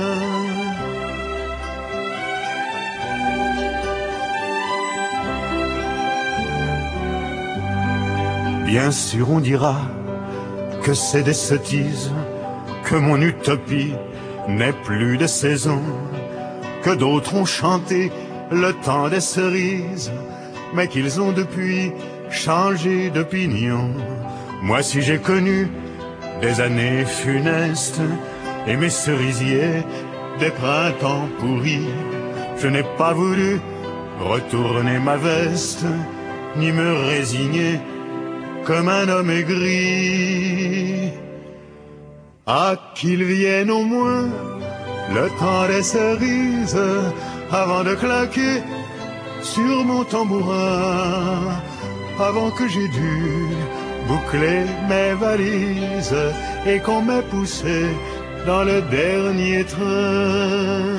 Bien sûr on dira que c'est des sottises, que mon utopie n'est plus de saison, que d'autres ont chanté le temps des cerises, mais qu'ils ont depuis changé d'opinion. Moi si j'ai connu des années funestes et mes cerisiers des printemps pourris, je n'ai pas voulu retourner ma veste, ni me résigner comme un homme aigri. Ah, qu'il vienne au moins le temps des cerises avant de claquer sur mon tambourin, avant que j'ai dû boucler mes valises et qu'on m'ait poussé dans le dernier train.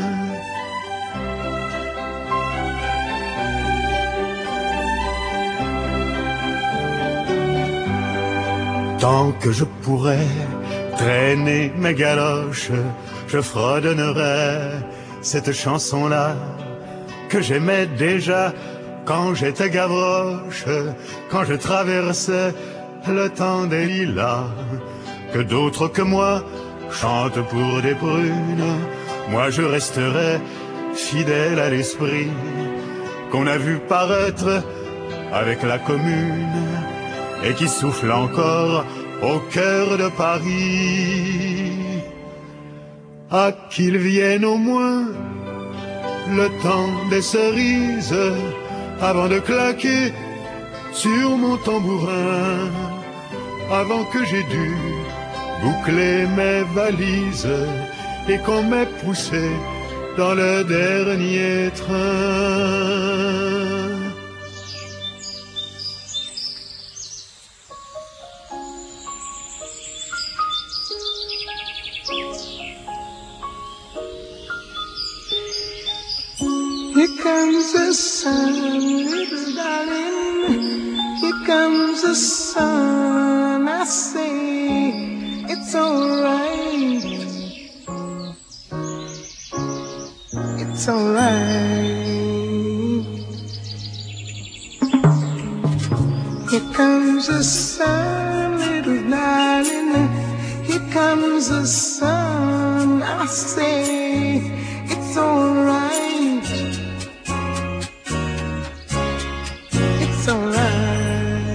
Tant que je pourrais traîner mes galoches, je fredonnerai cette chanson-là que j'aimais déjà quand j'étais Gavroche, quand je traversais le temps des lilas. Que d'autres que moi chantent pour des prunes, moi je resterai fidèle à l'esprit qu'on a vu paraître avec la commune et qui souffle encore au cœur de Paris. Ah, qu'il vienne au moins le temps des cerises avant de claquer sur mon tambourin, avant que j'ai dû boucler mes valises et qu'on m'ait poussé dans le dernier train. Here comes the sun, little darling. Here comes the sun. I say it's alright. It's alright. Here comes comes the sun, little darling. Here comes the sun. I say it's alright. It's alright.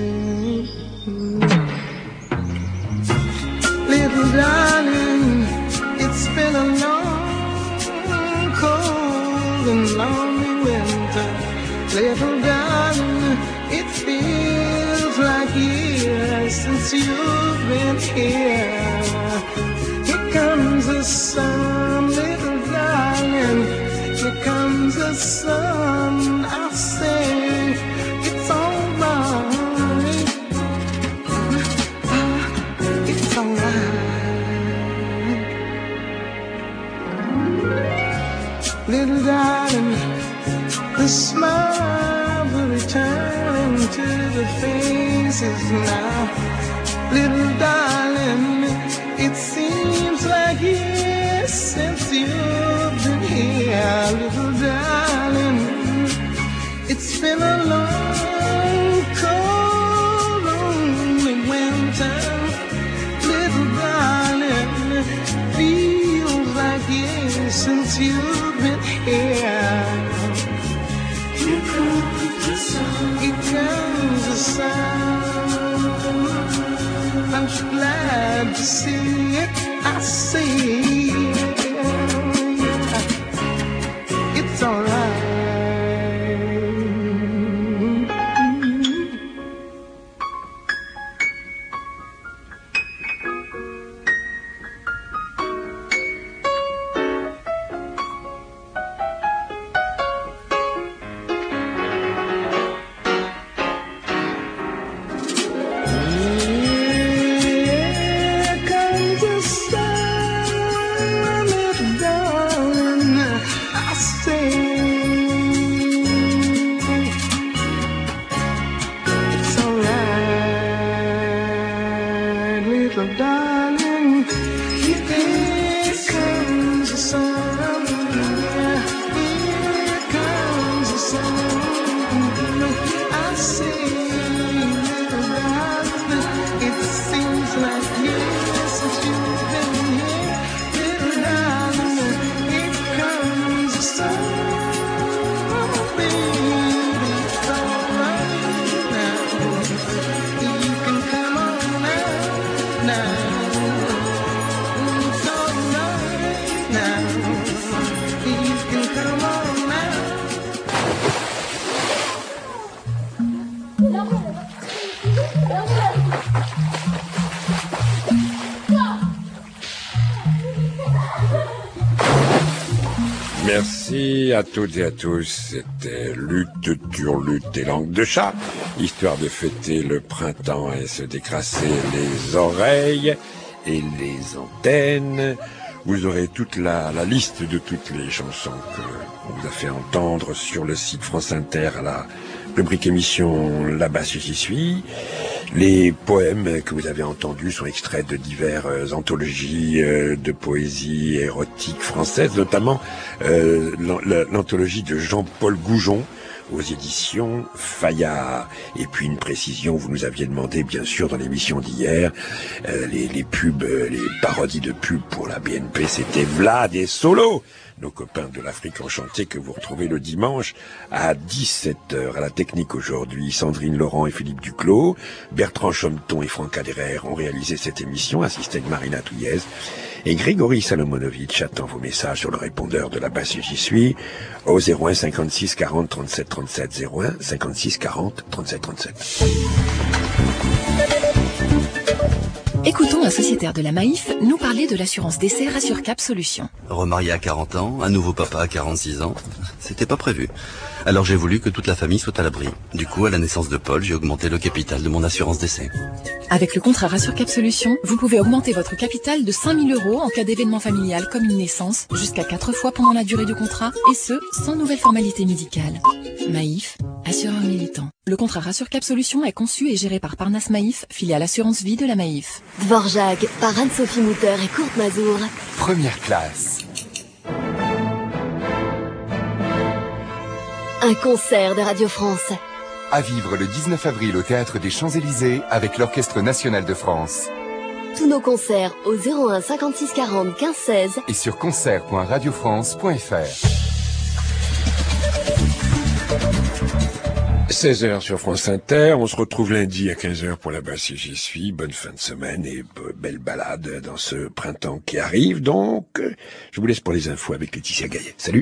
Little darling, it's been a long, cold and lonely winter. Little darling, it feels like years since you've been here. Here comes the sun, little darling. Here comes the sun. I say it's alright. It's alright. Little darling, the smile will return to the faces now. Little darling, it seems like years since you've been here. Little darling, it's been a long, cold, lonely winter. Little darling, feels like years since you've been here. Here comes the sun. Here comes the sun. I'm so glad to see it. I see it. It's alright. Merci à toutes et à tous. C'était Lutte, Turlutte et Langue de chat, histoire de fêter le printemps et se décrasser les oreilles et les antennes. Vous aurez toute la, la liste de toutes les chansons qu'on vous a fait entendre sur le site France Inter à la rubrique émission Là-bas j'y suis. Les poèmes que vous avez entendus sont extraits de diverses anthologies euh, de poésie érotique française, notamment euh, l'anthologie de Jean-Paul Goujon aux éditions Fayard. Et puis une précision, vous nous aviez demandé bien sûr dans l'émission d'hier, euh, les, les pubs, les parodies de pubs pour la B N P, c'était Vlad et Solo, nos copains de l'Afrique enchantée que vous retrouvez le dimanche à dix-sept heures. À la technique aujourd'hui, Sandrine Laurent et Philippe Duclos, Bertrand Chometon et Franck Aderer ont réalisé cette émission, assisté de Marina Touillez, et Grégory Salomonovitch attend vos messages sur le répondeur de la basse j'y suis au zéro un cinquante-six quarante trente-sept trente-sept, zéro un cinquante-six quarante trente-sept trente-sept. Écoutons un sociétaire de la Maïf nous parler de l'assurance décès Rassurcap Solutions. Remarié à quarante ans, un nouveau papa à quarante-six ans, c'était pas prévu. Alors j'ai voulu que toute la famille soit à l'abri. Du coup, à la naissance de Paul, j'ai augmenté le capital de mon assurance décès. Avec le contrat Rassurcap Solutions, vous pouvez augmenter votre capital de cinq mille euros en cas d'événement familial comme une naissance, jusqu'à quatre fois pendant la durée du contrat, et ce, sans nouvelle formalité médicale. Maïf, assureur militant. Le contrat Rassurcap Solutions est conçu et géré par Parnasse Maïf, filiale assurance vie de la Maïf. Dvorak, par Anne-Sophie Mutter et Kurt Mazur. Première classe. Un concert de Radio France. à vivre le dix-neuf avril au Théâtre des Champs-Élysées avec l'Orchestre National de France. Tous nos concerts au zéro un cinquante-six quarante quinze seize et sur concert point radio france point f r. seize heures sur France Inter, on se retrouve lundi à quinze heures pour la basse si j'y suis. Bonne fin de semaine et belle balade dans ce printemps qui arrive. Donc, je vous laisse pour les infos avec Laetitia Gaillet. Salut.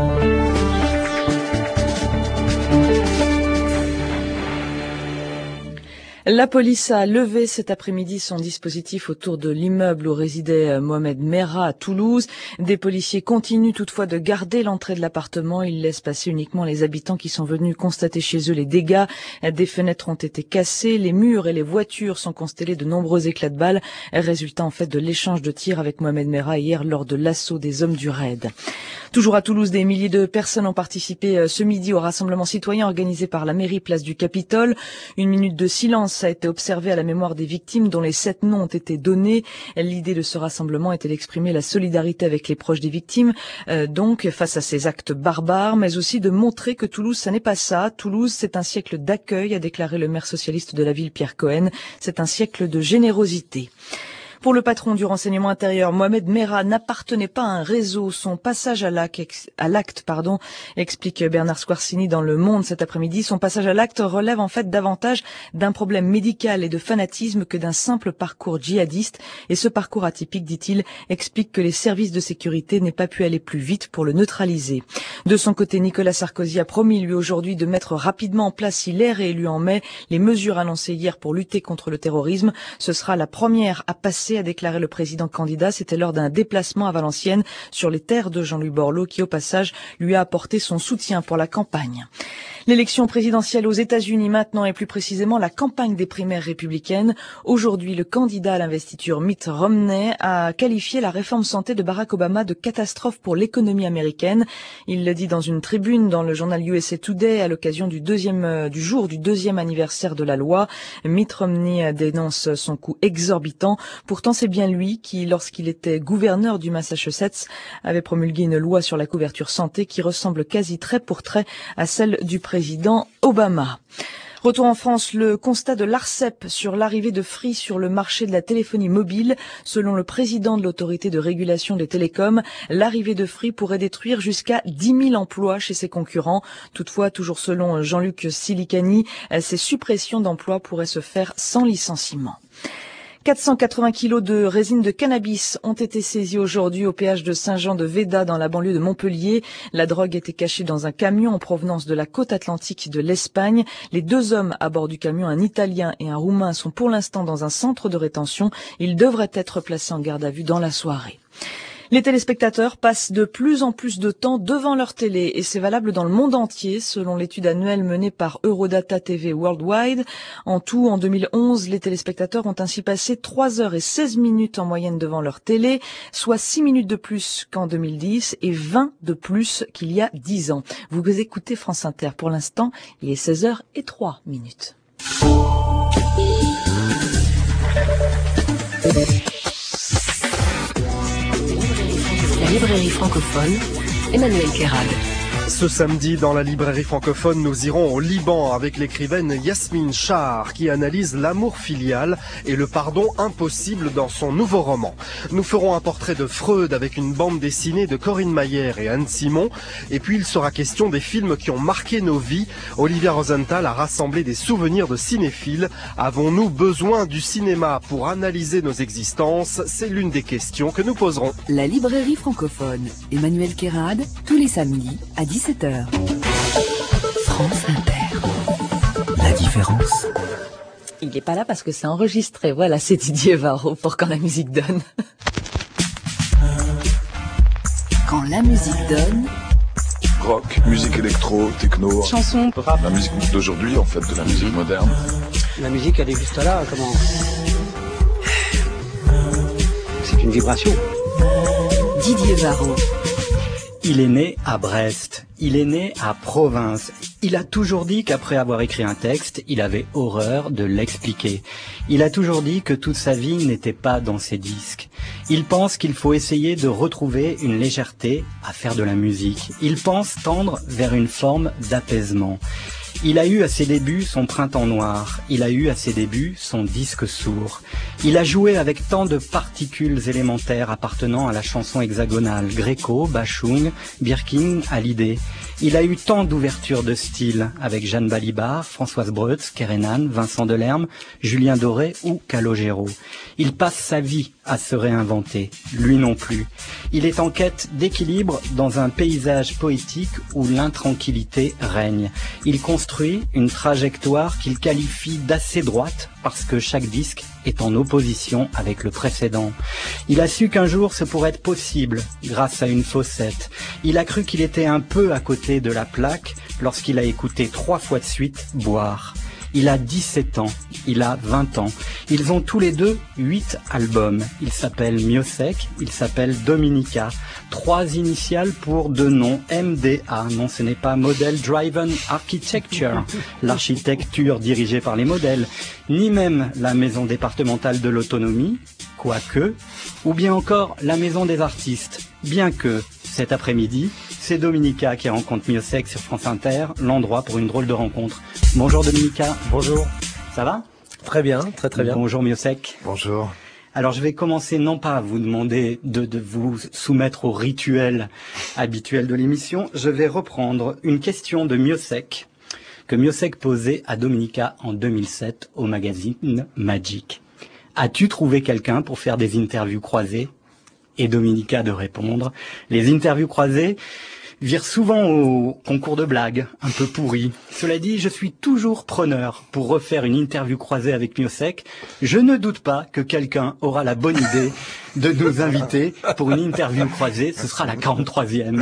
La police a levé cet après-midi son dispositif autour de l'immeuble où résidait Mohamed Merah à Toulouse. Des policiers continuent toutefois de garder l'entrée de l'appartement. Ils laissent passer uniquement les habitants qui sont venus constater chez eux les dégâts. Des fenêtres ont été cassées, les murs et les voitures sont constellés de nombreux éclats de balles, résultat en fait de l'échange de tirs avec Mohamed Merah hier lors de l'assaut des hommes du raid. Toujours à Toulouse, des milliers de personnes ont participé ce midi au rassemblement citoyen organisé par la mairie place du Capitole. Une minute de silence a été observée à la mémoire des victimes dont les sept noms ont été donnés. L'idée de ce rassemblement était d'exprimer la solidarité avec les proches des victimes, euh, donc face à ces actes barbares, mais aussi de montrer que Toulouse, ça n'est pas ça. Toulouse, c'est un siècle d'accueil, a déclaré le maire socialiste de la ville, Pierre Cohen. C'est un siècle de générosité. Pour le patron du renseignement intérieur, Mohamed Merah n'appartenait pas à un réseau. Son passage à l'acte, à l'acte, pardon, explique Bernard Squarcini dans Le Monde cet après-midi. Son passage à l'acte relève en fait davantage d'un problème médical et de fanatisme que d'un simple parcours djihadiste. Et ce parcours atypique, dit-il, explique que les services de sécurité n'aient pas pu aller plus vite pour le neutraliser. De son côté, Nicolas Sarkozy a promis lui aujourd'hui de mettre rapidement en place, s'il est réélu en mai, les mesures annoncées hier pour lutter contre le terrorisme. Ce sera la première à passer, a déclaré le président candidat. C'était lors d'un déplacement à Valenciennes sur les terres de Jean-Louis Borloo qui, au passage, lui a apporté son soutien pour la campagne. L'élection présidentielle aux États-Unis maintenant et plus précisément la campagne des primaires républicaines. Aujourd'hui, le candidat à l'investiture Mitt Romney a qualifié la réforme santé de Barack Obama de catastrophe pour l'économie américaine. Il le dit dans une tribune dans le journal U S A Today à l'occasion du deuxième euh, du jour du deuxième anniversaire de la loi. Mitt Romney dénonce son coût exorbitant. Pourtant, c'est bien lui qui, lorsqu'il était gouverneur du Massachusetts, avait promulgué une loi sur la couverture santé qui ressemble quasi trait pour trait à celle du président Obama. Retour en France, le constat de l'ARCEP sur l'arrivée de Free sur le marché de la téléphonie mobile. Selon le président de l'autorité de régulation des télécoms, l'arrivée de Free pourrait détruire jusqu'à dix mille emplois chez ses concurrents. Toutefois, toujours selon Jean-Luc Silicani, ces suppressions d'emplois pourraient se faire sans licenciement. quatre cent quatre-vingts kilos de résine de cannabis ont été saisis aujourd'hui au péage de Saint-Jean-de-Véda dans la banlieue de Montpellier. La drogue était cachée dans un camion en provenance de la côte atlantique de l'Espagne. Les deux hommes à bord du camion, un Italien et un Roumain, sont pour l'instant dans un centre de rétention. Ils devraient être placés en garde à vue dans la soirée. Les téléspectateurs passent de plus en plus de temps devant leur télé et c'est valable dans le monde entier selon l'étude annuelle menée par Eurodata T V Worldwide. En tout, en deux mille onze, les téléspectateurs ont ainsi passé trois heures et seize minutes en moyenne devant leur télé, soit six minutes de plus qu'en deux mille dix et vingt de plus qu'il y a dix ans. Vous écoutez France Inter. Pour l'instant, il est seize heures et trois minutes. La librairie francophone, Emmanuel Kérad. Ce samedi, dans la librairie francophone, nous irons au Liban avec l'écrivaine Yasmine Char qui analyse l'amour filial et le pardon impossible dans son nouveau roman. Nous ferons un portrait de Freud avec une bande dessinée de Corinne Mayer et Anne Simon. Et puis il sera question des films qui ont marqué nos vies. Olivia Rosenthal a rassemblé des souvenirs de cinéphiles. Avons-nous besoin du cinéma pour analyser nos existences? C'est l'une des questions que nous poserons. La librairie francophone, Emmanuel Kérad, tous les samedis à dix-sept heures. France Inter. La différence. Il n'est pas là parce que c'est enregistré. Voilà, c'est Didier Varro pour Quand la musique donne. Quand la musique donne. Rock, musique électro, techno, chanson, rap. La musique d'aujourd'hui, en fait, de la musique moderne. La musique, elle est juste là, comment? C'est une vibration. Didier Varro. Il est né à Brest, il est né à Provins. Il a toujours dit qu'après avoir écrit un texte, il avait horreur de l'expliquer. Il a toujours dit que toute sa vie n'était pas dans ses disques. Il pense qu'il faut essayer de retrouver une légèreté à faire de la musique. Il pense tendre vers une forme d'apaisement. Il a eu à ses débuts son printemps noir, il a eu à ses débuts son disque sourd. Il a joué avec tant de particules élémentaires appartenant à la chanson hexagonale, Gréco, Bachung, Birkin, Hallyday. Il a eu tant d'ouvertures de style avec Jeanne Balibar, Françoise Breutz, Kerenan, Vincent Delerme, Julien Doré ou Calogero. Il passe sa vie à se réinventer, lui non plus. Il est en quête d'équilibre dans un paysage poétique où l'intranquillité règne. Il construit une trajectoire qu'il qualifie d'assez droite parce que chaque disque est en opposition avec le précédent. Il a su qu'un jour ce pourrait être possible grâce à une faussette. Il a cru qu'il était un peu à côté de la plaque lorsqu'il a écouté trois fois de suite Boire. Il a dix-sept ans, il a vingt ans. Ils ont tous les deux huit albums. Il s'appelle Miossec, il s'appelle Dominica. Trois initiales pour deux noms, M D A. Non, ce n'est pas Model Driven Architecture, l'architecture dirigée par les modèles, ni même la maison départementale de l'autonomie, quoique, ou bien encore la maison des artistes, bien que, cet après-midi, c'est Dominica qui rencontre Miossec sur France Inter, l'endroit pour une drôle de rencontre. Bonjour Dominica. Bonjour. Ça va ? Très bien, très très bien. Bonjour Miossec. Bonjour. Alors je vais commencer non pas à vous demander de, de vous soumettre au rituel habituel de l'émission, je vais reprendre une question de Miossec que Miossec posait à Dominica en deux mille sept au magazine Magic. As-tu trouvé quelqu'un pour faire des interviews croisées ? Et Dominica de répondre. Les interviews croisées virent souvent au concours de blagues, un peu pourri. Cela dit, je suis toujours preneur pour refaire une interview croisée avec Miossec. Je ne doute pas que quelqu'un aura la bonne idée de nous inviter pour une interview croisée. Ce sera la quarante-troisième.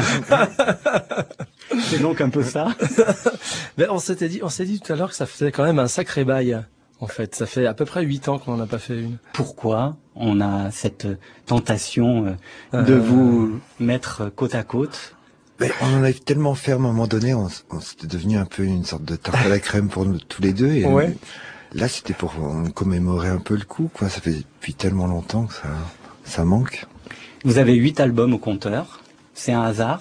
C'est donc un peu ça. Ben, on s'était dit, on s'est dit tout à l'heure que ça faisait quand même un sacré bail. En fait, ça fait à peu près huit ans qu'on n'en a pas fait une. Pourquoi on a cette tentation de euh... vous mettre côte à côte ? Mais on en a tellement fait à un moment donné, on, on c'était devenu un peu une sorte de tarte à la crème pour nous tous les deux. Et ouais. Là, c'était pour commémorer un peu le coup, quoi. Ça fait depuis tellement longtemps que ça, ça manque. Vous avez huit albums au compteur. C'est un hasard ?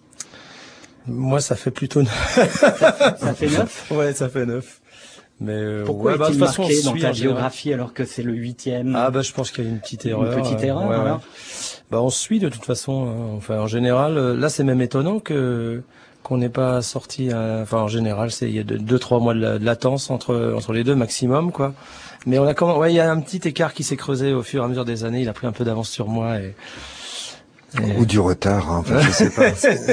Moi, ça fait plutôt neuf. ça, ça fait neuf ? Ouais, ça fait neuf. Mais euh, pourquoi ouais, bah, est-il façon, marqué dans ta suit, biographie alors que c'est le huitième ? Ah bah je pense qu'il y a une petite erreur. Une petite erreur. Euh, ouais, alors ouais. Bah on suit de toute façon. Hein. Enfin en général, euh, là c'est même étonnant que qu'on n'ait pas sorti. Un... Enfin en général, c'est il y a deux, deux trois mois de, de latence entre entre les deux maximum quoi. Mais on a comment ouais il y a un petit écart qui s'est creusé au fur et à mesure des années. Il a pris un peu d'avance sur moi et. Et... Ou du retard, hein. Enfin, je sais pas.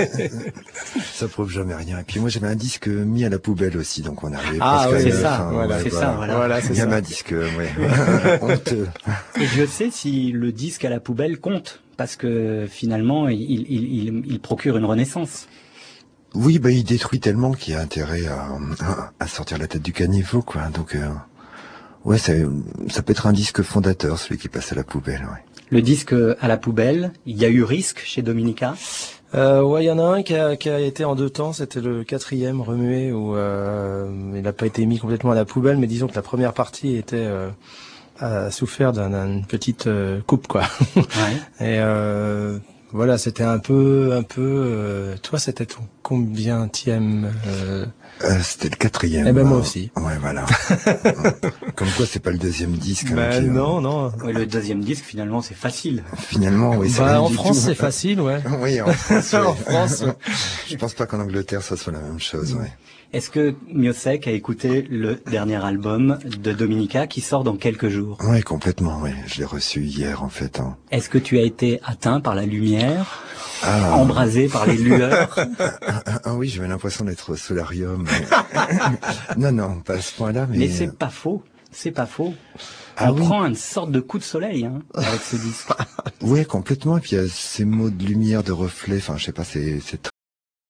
Ça prouve jamais rien. Et puis moi j'avais un disque mis à la poubelle aussi, donc on arrivait ah, presque oui, à c'est ça. Fin, voilà, ouais, c'est voilà. ça. Voilà, voilà c'est il y a ça. un disque, ouais, honteux. Et je sais si le disque à la poubelle compte, parce que finalement il, il, il, il procure une renaissance. Oui, bah il détruit tellement qu'il y a intérêt à, à sortir la tête du caniveau, quoi. Donc euh, ouais, ça, ça peut être un disque fondateur, celui qui passe à la poubelle, ouais. Le disque à la poubelle, il y a eu risque chez Dominica ? euh, Ouais, il y en a un qui a, qui a été en deux temps, c'était le quatrième Remué, où euh, il n'a pas été mis complètement à la poubelle, mais disons que la première partie était euh, a souffert d'une petite euh, coupe, quoi. Ouais. Et euh, voilà, c'était un peu, un peu. Euh, toi, c'était ton combienième euh... euh, C'était le quatrième. Eh ben moi aussi. Ouais, voilà. Comme quoi, c'est pas le deuxième disque. Bah, hein, qui, non, euh... non. Ouais, le deuxième disque, finalement, c'est facile. Finalement, oui. Bah, en France, c'est facile, ouais. Oui, en France. en France. Je pense pas qu'en Angleterre, ça soit la même chose, ouais. Est-ce que Miossec a écouté le dernier album de Dominica qui sort dans quelques jours ? Oui, complètement, oui. Je l'ai reçu hier, en fait. Hein. Est-ce que tu as été atteint par la lumière ? Ah. Embrasé par les lueurs ? ah, ah oui, j'avais l'impression d'être au solarium. Mais... non, non, pas à ce point-là. Mais, mais c'est pas faux, c'est pas faux. Ah On oui. prend une sorte de coup de soleil hein, avec ce disque. Oui, complètement. Et puis il y a ces mots de lumière, de reflet. Enfin, je sais pas, c'est c'est